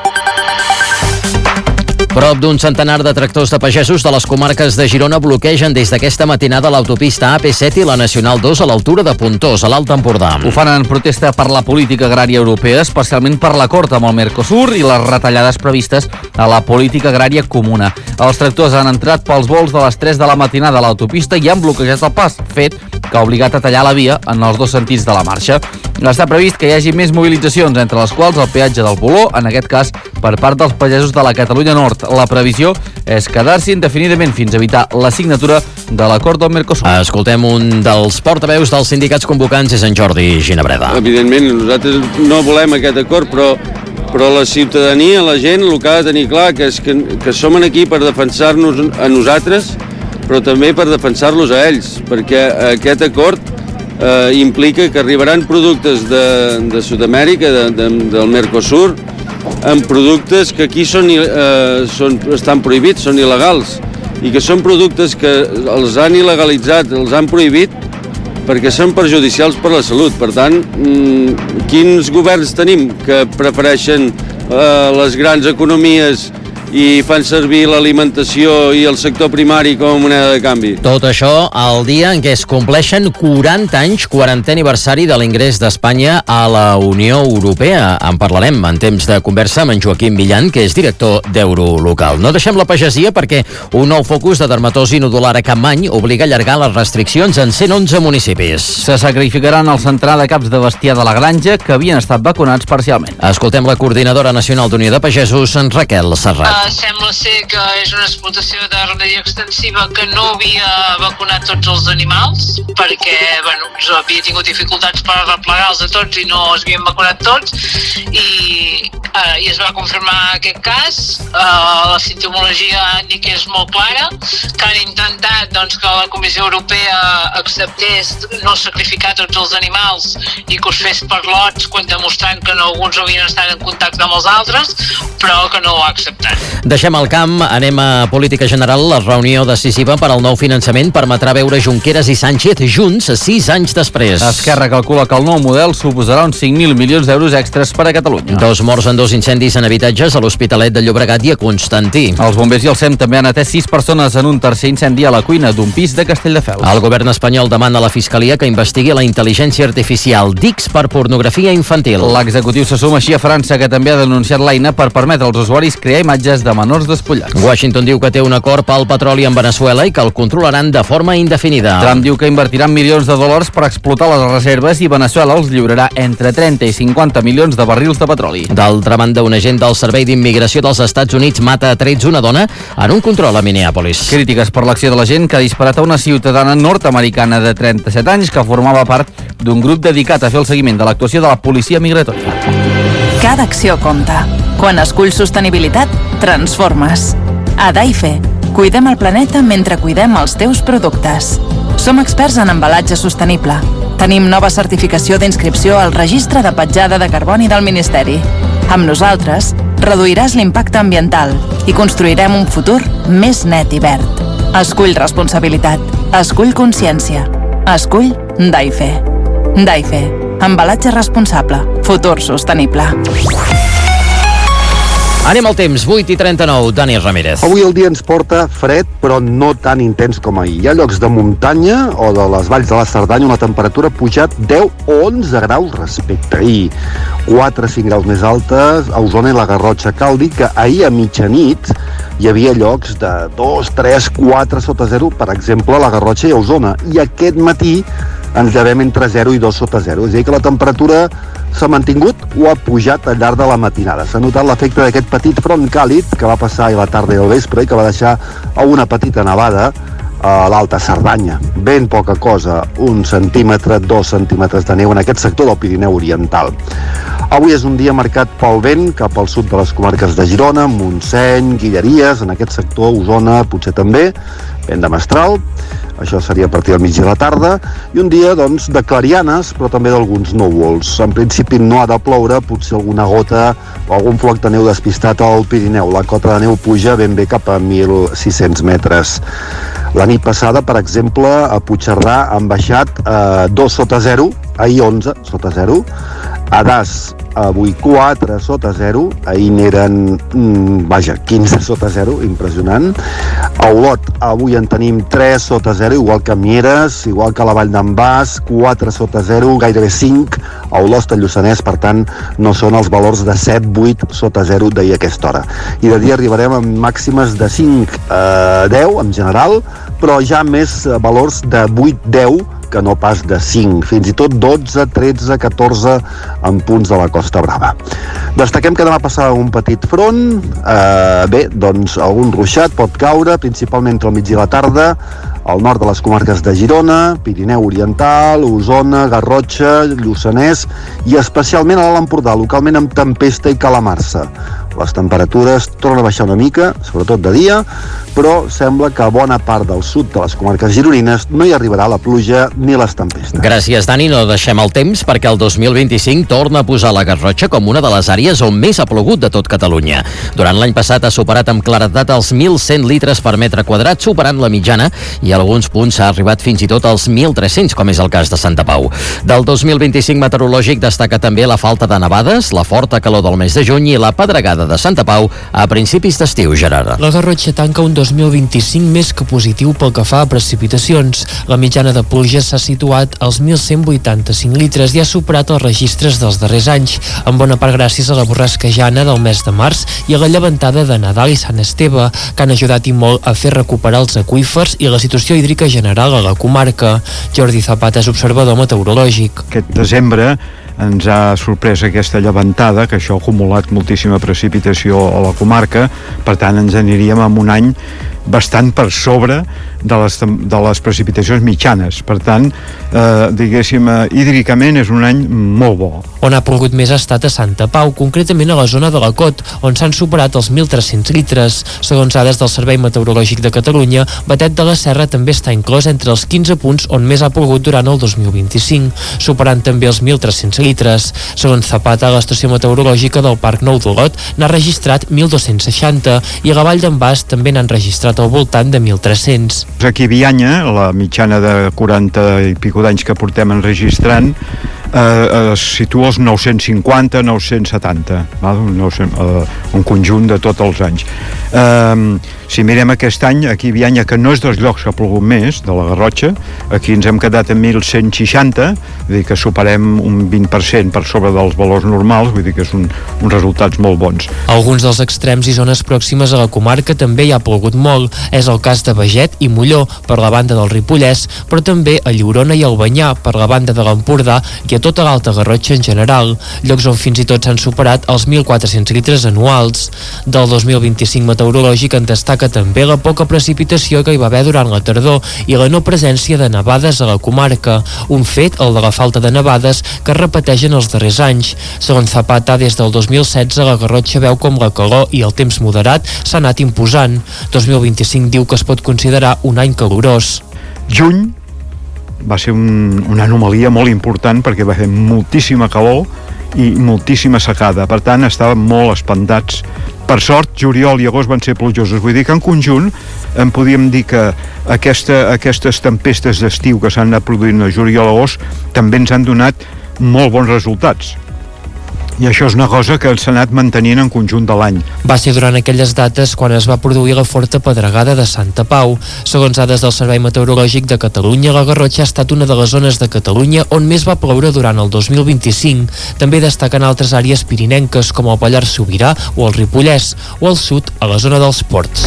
Prop d'un centenar de tractors de pagesos de les comarques de Girona bloquegen des d'aquesta matinada l'autopista A P set i la Nacional dos a l'altura de Pontós, a l'Alt Empordà. Ho fan en protesta per la política agrària europea, especialment per l'acord amb el Mercosur i les retallades previstes a la política agrària comuna. Els tractors han entrat pels vols de les tres de la matinada a l'autopista i han bloquejat el pas, fet que ha obligat a tallar la via en els dos sentits de la marxa. Està previst que hi hagi més mobilitzacions, entre les quals el peatge del Boló, en aquest cas per part dels pagesos de la Catalunya Nord. La previsió és quedar-s'hi indefinidament fins a evitar la signatura de l'acord del Mercosur. Escoltem un dels portaveus dels sindicats convocants, és en Jordi Ginabreda. Evidentment, nosaltres no volem aquest acord, però però la ciutadania, la gent, el que ha de tenir clar que és que, que som aquí per defensar-nos a nosaltres, però també per defensar-los a ells, perquè aquest acord eh, implica que arribaran productes de, de Sud-amèrica, de, de, del Mercosur, amb productes que aquí són, eh, són, estan prohibits, són il·legals, i que són productes que els han il·legalitzat, els han prohibit, perquè són perjudicials per la salut. Per tant, mmm, quins governs tenim que prefereixen eh, les grans economies i fan servir l'alimentació i el sector primari com a moneda de canvi? Tot això el dia en què es compleixen quaranta anys, quarantè aniversari de l'ingrés d'Espanya a la Unió Europea. En parlarem en temps de conversa amb en Joaquim Millan, que és director d'Eurolocal. No deixem la pagesia perquè un nou focus de dermatosi nodular a Capmany obliga a allargar les restriccions en cent onze municipis. Se sacrificaran el centenar de caps de bestiar de la granja que havien estat vacunats parcialment. Escoltem la coordinadora nacional d'Unió de Pagesos, en Raquel Serrat. Uh, sembla ser que és una explotació de ramaderia extensiva que no havia vacunat tots els animals perquè bueno, havia tingut dificultats per replegar-los a tots i no es havien vacunat tots i, uh, i es va confirmar aquest cas. Uh, la sintomologia ni que és molt clara, que han intentat doncs, que la Comissió Europea acceptés no sacrificar tots els animals i que us fes per lots quan demostrant que no, alguns havien estat en contacte amb els altres, però que no ho ha acceptat. Deixem el camp, anem a política general. La reunió decisiva per al nou finançament permetrà veure Junqueras i Sánchez junts sis anys després. Esquerra calcula que el nou model suposarà uns cinc mil milions d'euros extres per a Catalunya. Dos morts en dos incendis en habitatges a l'Hospitalet de Llobregat i a Constantí. Els bombers i el SEM també han atès sis persones en un tercer incendi a la cuina d'un pis de Castelldefels. El govern espanyol demana a la Fiscalia que investigui la intel·ligència artificial D I C S per pornografia infantil. L'executiu se suma així a França, que també ha denunciat l'Aina per permetre als usuaris crear imatges de menors despullats. Washington diu que té un acord pel petroli amb Venezuela i que el controlaran de forma indefinida. Trump diu que invertiran milions de dòlars per explotar les reserves i Venezuela els lliurarà entre trenta i cinquanta milions de barrils de petroli. D'altra altra banda, un agent del Servei d'Immigració dels Estats Units mata a trets una dona en un control a Minneapolis. Crítiques per l'acció de la gent que ha disparat a una ciutadana nord-americana de trenta-set anys que formava part d'un grup dedicat a fer el seguiment de l'actuació de la policia migratòria. Cada acció compta. Quan esculls sostenibilitat, transformes. A Daife, cuidem el planeta mentre cuidem els teus productes. Som experts en embalatge sostenible. Tenim nova certificació d'inscripció al Registre de Petjada de Carboni del Ministeri. Amb nosaltres, reduiràs l'impacte ambiental i construirem un futur més net i verd. Escull responsabilitat. Escull consciència. Escull Daife. Daife. Embalatge responsable. Futur sostenible. Anem al temps, vuit i trenta-nou, Dani Ramírez. Avui el dia ens porta fred, però no tan intens com ahir. Hi ha llocs de muntanya o de les valls de la Cerdanya on la temperatura ha pujat deu o onze graus respecte a ahir. quatre a cinc graus més altes a Osona i la Garrotxa. Cal dir que ahir a mitjanit hi havia llocs de dos, tres, quatre sota zero, per exemple, a la Garrotxa i a Osona. I aquest matí ens llevem entre zero i dos sota zero. És a dir, que la temperatura s'ha mantingut o ha pujat al llarg de la matinada. S'ha notat l'efecte d'aquest petit front càlid que va passar a la tarda i al vespre i que va deixar una petita nevada a l'Alta Cerdanya. Ben poca cosa, un centímetre, dos centímetres de neu en aquest sector del Pirineu Oriental. Avui és un dia marcat pel vent cap al sud de les comarques de Girona, Montseny, Guilleries, en aquest sector, Osona, potser també, vent de mestral. Això seria a partir del migdia de la tarda, i un dia, doncs, de clarianes, però també d'alguns núvols. En principi no ha de ploure, potser alguna gota o algun floc de neu despistat al Pirineu. La cota de neu puja ben bé cap a mil sis-cents metres. La nit passada, per exemple, a Puigcerdà han baixat eh, dos sota zero, ahir onze sota zero, a Das avui quatre sota zero, ahir n'eren, mm, vaja, quinze sota zero, impressionant. A Olot avui en tenim tres sota zero, igual que a Mieres, igual que a la Vall d'en Bas, quatre sota zero, gairebé cinc a Olost, al Lluçanès, per tant, no són els valors de set, vuit sota zero d'ahir a aquesta hora. I de dia arribarem amb màximes de cinc a deu, en general, però ja més valors de vuit a deu, que no pas de cinc, fins i tot dotze, tretze, catorze en punts de la Costa Brava. Destaquem que demà passarà un petit front, eh, bé, doncs algun ruixat pot caure, principalment entre el migdia i la tarda, al nord de les comarques de Girona, Pirineu Oriental, Osona, Garrotxa, Lluçanès i especialment a l'Alt Empordà, localment amb tempesta i calamarsa. Les temperatures tornen a baixar una mica, sobretot de dia, però sembla que a bona part del sud de les comarques gironines no hi arribarà la pluja ni les tempestes. Gràcies, Dani. No deixem el temps perquè el dos mil vint-i-cinc torna a posar la Garrotxa com una de les àrees on més ha plogut de tot Catalunya. Durant l'any passat ha superat amb claredat els mil cent litres per metre quadrat, superant la mitjana, i a alguns punts s'ha arribat fins i tot als mil tres-cents, com és el cas de Santa Pau. Del dos mil vint-i-cinc meteorològic destaca també la falta de nevades, la forta calor del mes de juny i la pedregada de Santa Pau a principis d'estiu, Gerard. La Garrotxa tanca un dos mil vint-i-cinc més que positiu pel que fa a precipitacions. La mitjana de pluja s'ha situat als mil cent vuitanta-cinc litres i ha superat els registres dels darrers anys, en bona part gràcies a la borrasquejana del mes de març i a la llevantada de Nadal i Sant Esteve, que han ajudat i molt a fer recuperar els aqüífers i la situació hídrica general a la comarca. Jordi Zapata és observador meteorològic. Aquest desembre ens ha sorprès aquesta llevantada, que això ha acumulat moltíssima precipitació a la comarca, per tant ens aniríem amb un any bastant per sobre de les, de les precipitacions mitjanes. Per tant, eh, diguéssim, eh, hídricament és un any molt bo. On ha plogut més ha estat a Santa Pau, concretament a la zona de la Cot, on s'han superat els mil tres-cents litres. Segons dades del Servei Meteorològic de Catalunya, Batet de la Serra també està inclòs entre els quinze punts on més ha plogut durant el dos mil vint-i-cinc, superant també els mil tres-cents litres. Segons Zapata, l'estació meteorològica del Parc Nou d'Olot n'ha registrat mil dos-cents seixanta i a la Vall d'en Bas també n'han registrat al voltant de mil tres-cents. Aquí a Bianya, la mitjana de quaranta i pico d'anys que portem enregistrant, eh, es situa als nou-cents cinquanta, nou-cents setanta, val? Un, nou-cents, eh, un conjunt de tots els anys. Um, si mirem aquest any, aquí a Bianya, que no és dels llocs que ha plogut més, de la Garrotxa, aquí ens hem quedat en mil cent seixanta, vull dir que superem un vint per cent per sobre dels valors normals, vull dir que és un, uns resultats molt bons. Alguns dels extrems i zones pròximes a la comarca també hi ha plogut molt. És el cas de Beget i Molló, per la banda del Ripollès, però també a Llorona i Albanyà, per la banda de l'Empordà, i a tota l'Alta Garrotxa en general, llocs on fins i tot s'han superat els mil quatre-cents litres anuals. Del dos mil vint-i-cinc meteorològic en destaca també la poca precipitació que hi va haver durant la tardor i la no presència de nevades a la comarca, un fet, el de la falta de nevades, que es repeteix en els darrers anys. Segons Zapata, des del dos mil setze la Garrotxa veu com la calor i el temps moderat s'ha anat imposant. dos mil vint-i-cinc diu que es pot considerar un any calorós. Juny va ser un, una anomalia molt important perquè va fer moltíssima calor i moltíssima secada, per tant estàvem molt espantats. Per sort, juliol i agost van ser plujosos, vull dir que en conjunt en podíem dir que aquesta, aquestes tempestes d'estiu que s'han anat produint a juliol i agost també ens han donat molt bons resultats. I això és una cosa que s'ha anat mantenint en conjunt de l'any. Va ser durant aquelles dates quan es va produir la forta pedregada de Santa Pau. Segons dades del Servei Meteorològic de Catalunya, la Garrotxa ha estat una de les zones de Catalunya on més va ploure durant el dos mil vint-i-cinc. També destaquen altres àrees pirinenques com el Pallars Sobirà o el Ripollès, o al sud, a la zona dels ports.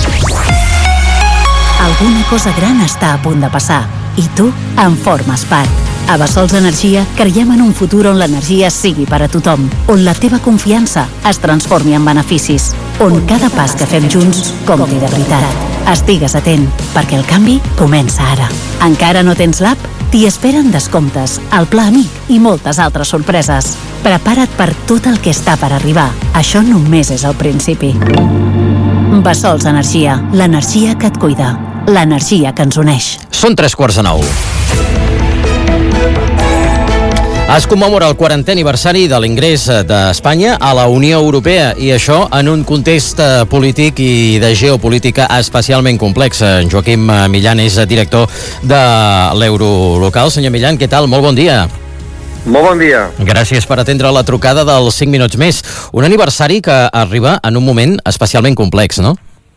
Alguna cosa gran està a punt de passar i tu en formes part. A Bassols Energia creiem en un futur on l'energia sigui per a tothom, on la teva confiança es transformi en beneficis, on cada pas que fem junts compti de veritat. Estigues atent, perquè el canvi comença ara. Encara no tens l'app? T'hi esperen descomptes, el Pla Amic i moltes altres sorpreses. Prepara't per tot el que està per arribar. Això només és el principi. Bassols Energia, l'energia que et cuida, l'energia que ens uneix. Són tres quarts de nou. Es commemora el quarantè aniversari de l'ingrés d'Espanya a la Unió Europea i això en un context polític i de geopolítica especialment complex. En Joaquim Millan és director de l'Eurolocal. Senyor Millan, què tal? Molt bon dia. Molt bon dia. Gràcies per atendre la trucada dels cinc minuts més. Un aniversari que arriba en un moment especialment complex, no?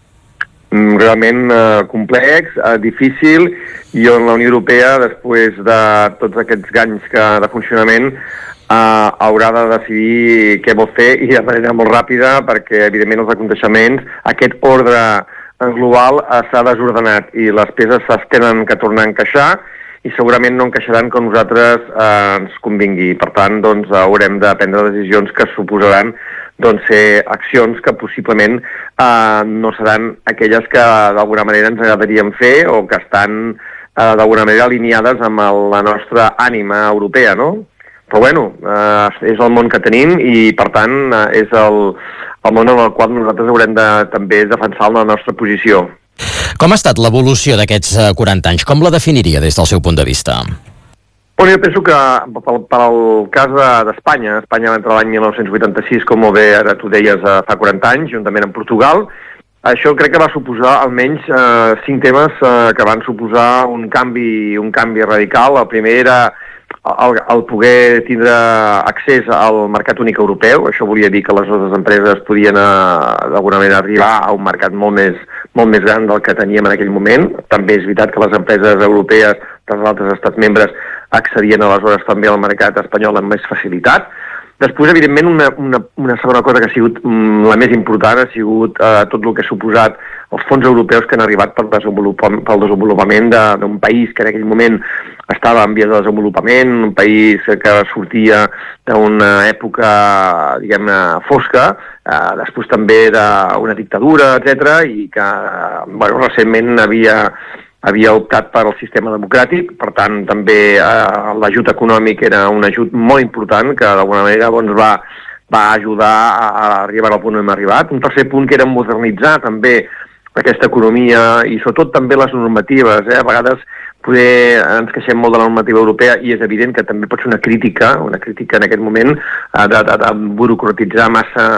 Realment eh, complex, eh, difícil, i on la Unió Europea, després de tots aquests anys que, de funcionament, eh, haurà de decidir què vol fer i de manera molt ràpida, perquè evidentment els aconteixements, aquest ordre global eh, s'ha desordenat i les peces es tenen que tornar a encaixar i segurament no encaixaran com nosaltres eh, ens convingui. Per tant, doncs, haurem de prendre decisions que suposaran doncs, ser accions que possiblement eh, no seran aquelles que d'alguna manera ens agradaríem fer o que estan eh, d'alguna manera alineades amb el, la nostra ànima europea, no? Però bueno, eh, és el món que tenim i per tant eh, és el, el món en el qual nosaltres haurem de també defensar la nostra posició. Com ha estat l'evolució d'aquests quaranta anys? Com la definiria des del seu punt de vista? Bueno, jo penso que pel, pel cas d'Espanya, Espanya va entrar l'any mil nou-cents vuitanta-sis, com molt bé ara tu deies, fa quaranta anys, juntament amb Portugal. Això crec que va suposar almenys eh, cinc temes eh, que van suposar un canvi, un canvi radical. El primer era el, el poder tindre accés al mercat únic europeu. Això volia dir que les nostres empreses podien eh, d'alguna manera arribar a un mercat molt més, molt més gran del que teníem en aquell moment. També és veritat que les empreses europees dels altres estats membres accedien aleshores també al mercat espanyol amb més facilitat. Després, evidentment, una, una, una segona cosa que ha sigut mm, la més important ha sigut eh, tot el que ha suposat els fons europeus que han arribat pel desenvolupament, pel desenvolupament d'un país que en aquell moment estava en vies de desenvolupament, un país que sortia d'una època, diguem-ne, fosca, eh, després també d'una dictadura, etcètera, i que, eh, bueno, recentment havia havia optat per al sistema democràtic, per tant també eh, l'ajut econòmic era un ajut molt important que d'alguna manera doncs, va, va ajudar a, a arribar al punt on hem arribat. Un tercer punt que era modernitzar també aquesta economia i sobretot també les normatives. Eh? A vegades poder ens queixem molt de la normativa europea i és evident que també pot ser una crítica, una crítica en aquest moment eh, de, de, de burocratitzar massa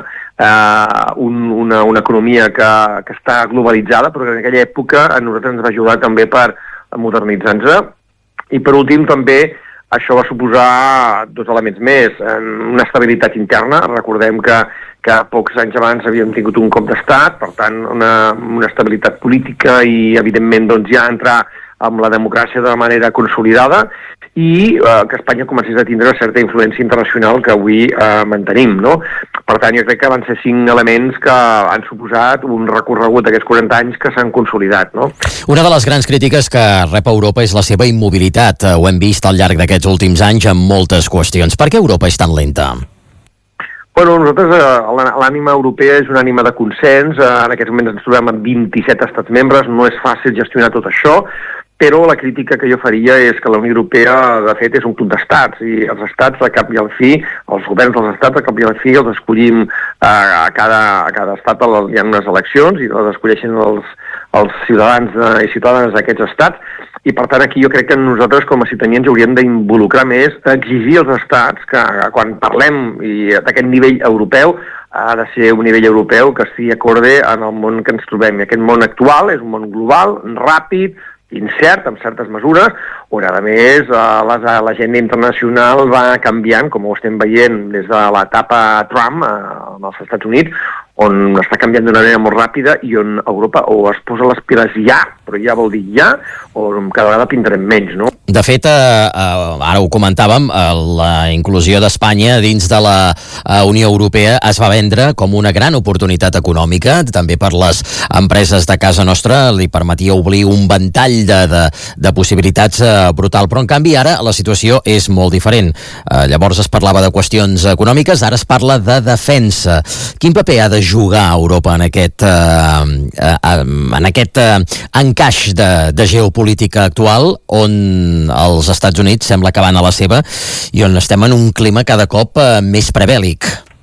Uh, un, una, una economia que, que està globalitzada, però que en aquella època a nosaltres ens va ajudar també per modernitzar-nos. I per últim també això va suposar dos elements més. Una estabilitat interna, recordem que, que pocs anys abans havíem tingut un cop d'estat, per tant, una, una estabilitat política i, evidentment, doncs, ja entrar amb la democràcia de manera consolidada i eh, que Espanya comencés a tindre una certa influència internacional que avui eh, mantenim, no? Per tant, jo crec que van ser cinc elements que han suposat un recorregut d'aquests quaranta anys que s'han consolidat, no? Una de les grans crítiques que rep Europa és la seva immobilitat. Ho hem vist al llarg d'aquests últims anys en moltes qüestions. Per què Europa és tan lenta? Bueno, nosaltres, eh, l'ànima europea és una ànima de consens. Eh, en aquests moments ens trobem amb vint-i-set estats membres. No és fàcil gestionar tot això, però la crítica que jo faria és que la Unió Europea, de fet, és un club d'estats, i els estats, a cap i al fi, els governs dels estats, a cap i al fi, els escollim eh, a, cada, a cada estat, hi ha unes eleccions, i els escolleixen els, els ciutadans eh, i ciutadanes d'aquests estats, i per tant aquí jo crec que nosaltres com a ciutadania ens hauríem d'involucrar més, a exigir als estats que quan parlem d'aquest nivell europeu, ha de ser un nivell europeu que estigui acorde en el món que ens trobem. I aquest món actual és un món global, ràpid, incert, amb certes mesures, on a més l'agenda internacional va canviant, com ho estem veient des de l'etapa Trump eh, als Estats Units, on està canviant d'una manera molt ràpida i on Europa o es posa les piles ja, però ja vol dir ja, o cada vegada pintarem menys, no? De fet, eh, eh, ara ho comentàvem, eh, la inclusió d'Espanya dins de la eh, Unió Europea es va vendre com una gran oportunitat econòmica, també per les empreses de casa nostra, li permetia obrir un ventall de, de, de possibilitats eh, brutal, però en canvi ara la situació és molt diferent. Eh, llavors es parlava de qüestions econòmiques, ara es parla de defensa. Quin paper ha de jugar a Europa en aquest, eh, eh, en aquest eh, encaix de, de geopolítica actual on els Estats Units sembla que van a la seva i on estem en un clima cada cop eh, més prebèl·lic?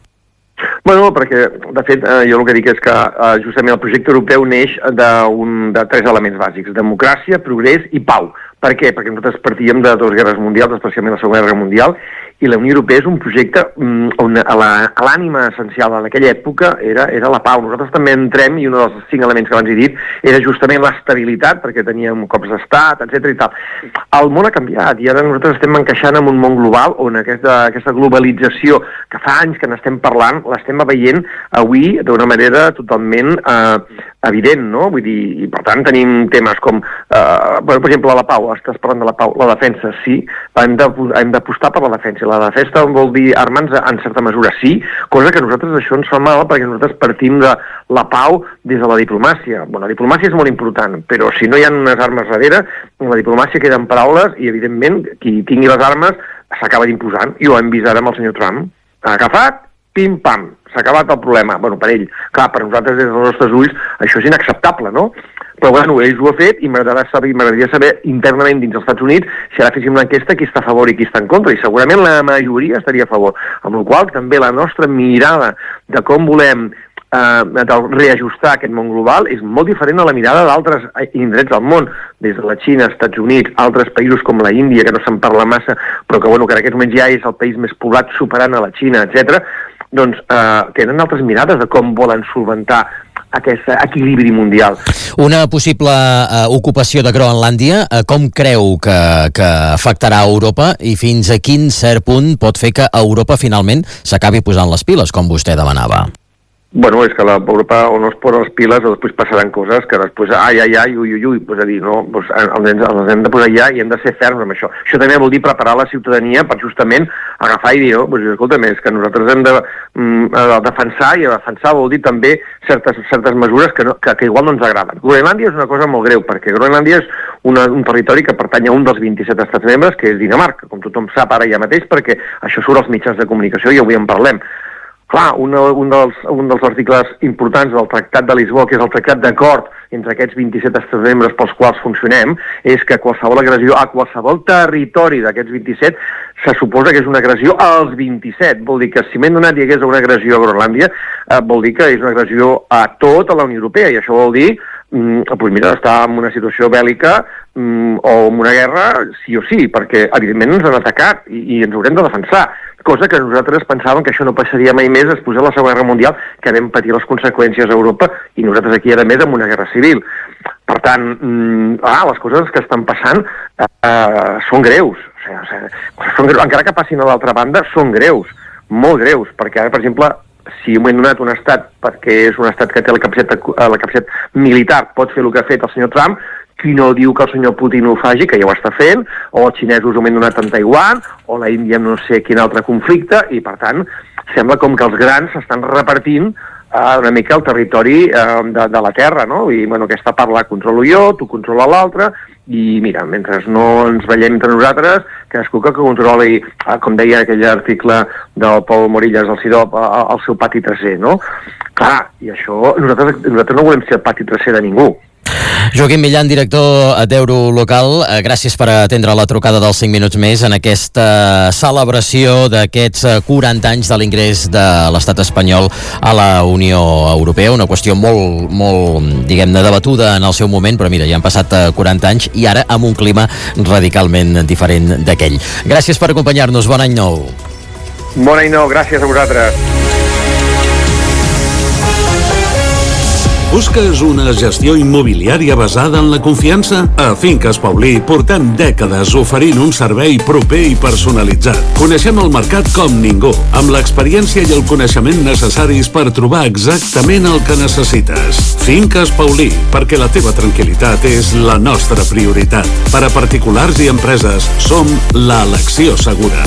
Bueno, perquè, de fet, eh, jo el que dic és que eh, justament el projecte europeu neix d'un de tres elements bàsics: democràcia, progrés i pau. Per què? Perquè nosaltres partíem de dues guerres mundials, especialment la Segona Guerra Mundial, i la Unió Europea és un projecte mm, on l'ànima essencial en aquella època era, era la pau. Nosaltres també entrem, i un dels cinc elements que abans he dit era justament l'estabilitat, perquè teníem cops d'estat, etcètera i tal. El món ha canviat, i ara nosaltres estem encaixant en un món global on aquesta, aquesta globalització que fa anys que n'estem parlant, l'estem veient avui d'una manera totalment eh, evident, no? Vull dir, i per tant tenim temes com, eh, per exemple, la pau, estàs parlant de la pau, la defensa, sí, hem d'apostar per la defensa. La defensa vol dir armar-nos en certa mesura, sí, cosa que a nosaltres això ens fa mal perquè nosaltres partim de la pau des de la diplomàcia. Bueno, la diplomàcia és molt important, però si no hi ha unes armes darrere, la diplomàcia queda en paraules i, evidentment, qui tingui les armes s'acaba imposant, i ho hem vist ara amb el senyor Trump. Ha agafat, pim-pam, s'ha acabat el problema. Bueno, per ell, clar, per nosaltres des dels nostres ulls això és inacceptable, no? Però bueno, ells ho ha fet i m'agradaria saber, m'agradaria saber internament dins dels Estats Units si ara féssim una enquesta qui està a favor i qui està en contra, i segurament la majoria estaria a favor, amb la qual també la nostra mirada de com volem eh, de reajustar aquest món global és molt diferent a la mirada d'altres indrets del món, des de la Xina, Estats Units, altres països com la Índia, que no se'n parla massa, però que, bueno, que en aquests moments ja és el país més poblat superant a la Xina, etcètera. Doncs eh, tenen altres mirades de com volen solventar aquest equilibri mundial. Una possible uh, ocupació de Groenlàndia, uh, com creu que, que afectarà a Europa i fins a quin cert punt pot fer que Europa finalment s'acabi posant les piles, com vostè demanava? Bueno, és que l'Europa o no es posa les piles o després passaran coses que després, ai, ai, ai, ui, ui, ui, pues a dir, no, pues, els, hem, els hem de posar ja i hem de ser ferms amb això. Això també vol dir preparar la ciutadania per justament agafar i dir, no, pues, escolta, més que nosaltres hem de mm, defensar, i defensar vol dir també certes, certes mesures que, no, que, que igual no ens agraden. Groenlàndia és una cosa molt greu, perquè Groenlàndia és una, un territori que pertany a un dels vint-i-set estats membres, que és Dinamarca, com tothom sap ara ja mateix, perquè això surt als mitjans de comunicació i avui en parlem. Clar, un, un, dels, un dels articles importants del Tractat de Lisboa, que és el tractat d'acord entre aquests vint-i-set estats membres pels quals funcionem, és que qualsevol agressió a qualsevol territori d'aquests vint-i-set se suposa que és una agressió als vint-i-set. Vol dir que si m'he donat hi hagués una agressió a Groenlàndia, eh, vol dir que és una agressió a tota la Unió Europea, i això vol dir mm, pues mira, estar en una situació bèl·lica mm, o en una guerra sí o sí, perquè evidentment ens han atacat i, i ens haurem de defensar. Cosa que nosaltres pensàvem que això no passaria mai més després de la Segona Guerra Mundial, que vam patir les conseqüències a Europa, i nosaltres aquí, a més, amb una guerra civil. Per tant, mm, ah, les coses que estan passant eh, són greus, O sigui, o sigui, són greus. Encara que passin a l'altra banda, són greus, molt greus, perquè ara, per exemple, si hem donat un estat, perquè és un estat que té la capacitat, la capacitat militar, pot fer el que ha fet el senyor Trump, qui no diu que el senyor Putin ho faci, que ja ho està fent, o els xinesos ho han donat en Taiwan, o la Índia no sé quin altre conflicte, i per tant, sembla com que els grans s'estan repartint uh, una mica el territori uh, de, de la Terra, no? I, bueno, aquesta part la controlo jo, tu controla l'altre, i mira, mentre no ens veiem entre nosaltres, cadascú que controli, uh, com deia aquell article del Pol Morillas al Sidop, uh, el seu pati traser, no? Clar, i això, nosaltres, nosaltres no volem ser el pati traser de ningú. Joaquim Millan, director d'Eurolocal, gràcies per atendre la trucada dels cinc minuts més en aquesta celebració d'aquests quaranta anys de l'ingrés de l'estat espanyol a la Unió Europea, una qüestió molt, molt, diguem-ne, debatuda en el seu moment, però mira, ja han passat quaranta anys i ara amb un clima radicalment diferent d'aquell. Gràcies per acompanyar-nos, bon any nou. Bon any nou, gràcies a vosaltres. Busques una gestió immobiliària basada en la confiança? A Finques Paulí portem dècades oferint un servei proper i personalitzat. Coneixem el mercat com ningú, amb l'experiència i el coneixement necessaris per trobar exactament el que necessites. Finques Paulí, perquè la teva tranquil·litat és la nostra prioritat. Per a particulars i empreses, som l'elecció segura.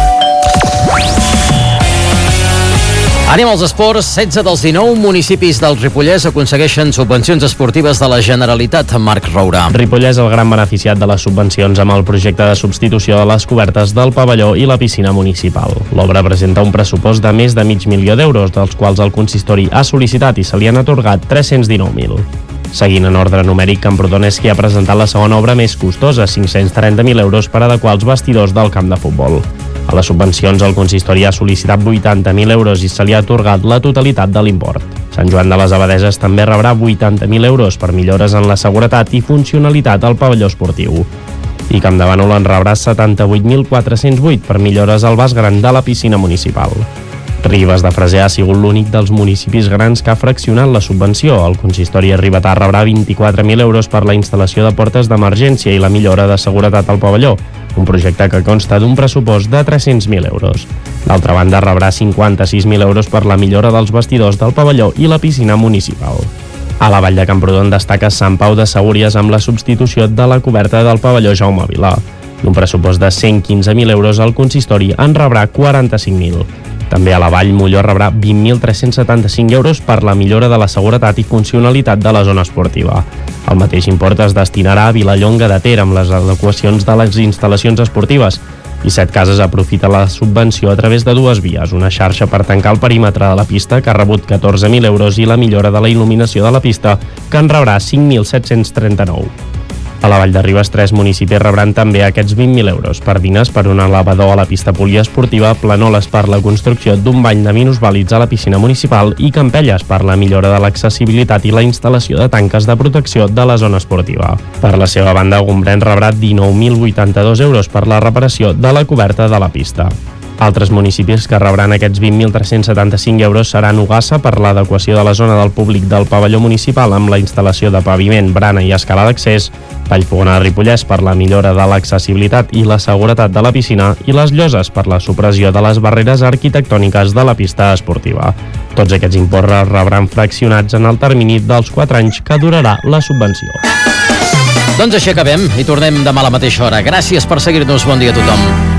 Anem als esports. setze dels dinou municipis del Ripollès aconsegueixen subvencions esportives de la Generalitat. Marc Roura. Ripollès, el gran beneficiat de les subvencions amb el projecte de substitució de les cobertes del pavelló i la piscina municipal. L'obra presenta un pressupost de més de mig milió d'euros, dels quals el consistori ha sol·licitat i se li han atorgat tres-cents dinou mil. Seguint en ordre numèric, Camprodon és qui ha presentat la segona obra més costosa, cinc-cents trenta mil euros per adequar els vestidors del camp de futbol. A les subvencions, el consistori ha sol·licitat vuitanta mil euros i se li ha atorgat la totalitat de l'import. Sant Joan de les Abadeses també rebrà vuitanta mil euros per millores en la seguretat i funcionalitat al pavelló esportiu. I Campdevànol en rebrà setanta-vuit mil quatre-cents vuit per millores al vas gran de la piscina municipal. Ribes de Freser ha sigut l'únic dels municipis grans que ha fraccionat la subvenció. El consistori ribetà rebrà vint-i-quatre mil euros per la instal·lació de portes d'emergència i la millora de seguretat al pavelló, un projecte que consta d'un pressupost de tres-cents mil euros. D'altra banda, rebrà cinquanta-sis mil euros per la millora dels vestidors del pavelló i la piscina municipal. A la Vall de Camprodon destaca Sant Pau de Segúries amb la substitució de la coberta del pavelló Jaume Vilà. D'un pressupost de cent quinze mil euros, el consistori en rebrà quaranta-cinc mil. També a la Vall, Molló rebrà vint mil tres-cents setanta-cinc euros per la millora de la seguretat i funcionalitat de la zona esportiva. El mateix import es destinarà a Vilallonga de Ter amb les adequacions de les instal·lacions esportives. I Set Cases aprofita la subvenció a través de dues vies, una xarxa per tancar el perímetre de la pista, que ha rebut catorze mil euros, i la millora de la il·luminació de la pista, que en rebrà cinc mil set-cents trenta-nou. A la Vall de Ribes, tres municipis rebran també aquests vint mil euros, Pardines per un elevador a la pista poliesportiva, Planoles per la construcció d'un bany de minusvàlids a la piscina municipal i Campelles per la millora de l'accessibilitat i la instal·lació de tanques de protecció de la zona esportiva. Per la seva banda, Gombrèn rebrà dinou mil vuitanta-dos euros per la reparació de la coberta de la pista. Altres municipis que rebran aquests vint mil tres-cents setanta-cinc euros seran Ugassa per l'adequació de la zona del públic del pavelló municipal amb la instal·lació de paviment, brana i escala d'accés, Vallfogona de Ripollès per la millora de l'accessibilitat i la seguretat de la piscina i les Lloses per la supressió de les barreres arquitectòniques de la pista esportiva. Tots aquests imports es rebran fraccionats en el termini dels quatre anys que durarà la subvenció. Doncs així acabem i tornem demà a la mateixa hora. Gràcies per seguir-nos. Bon dia a tothom.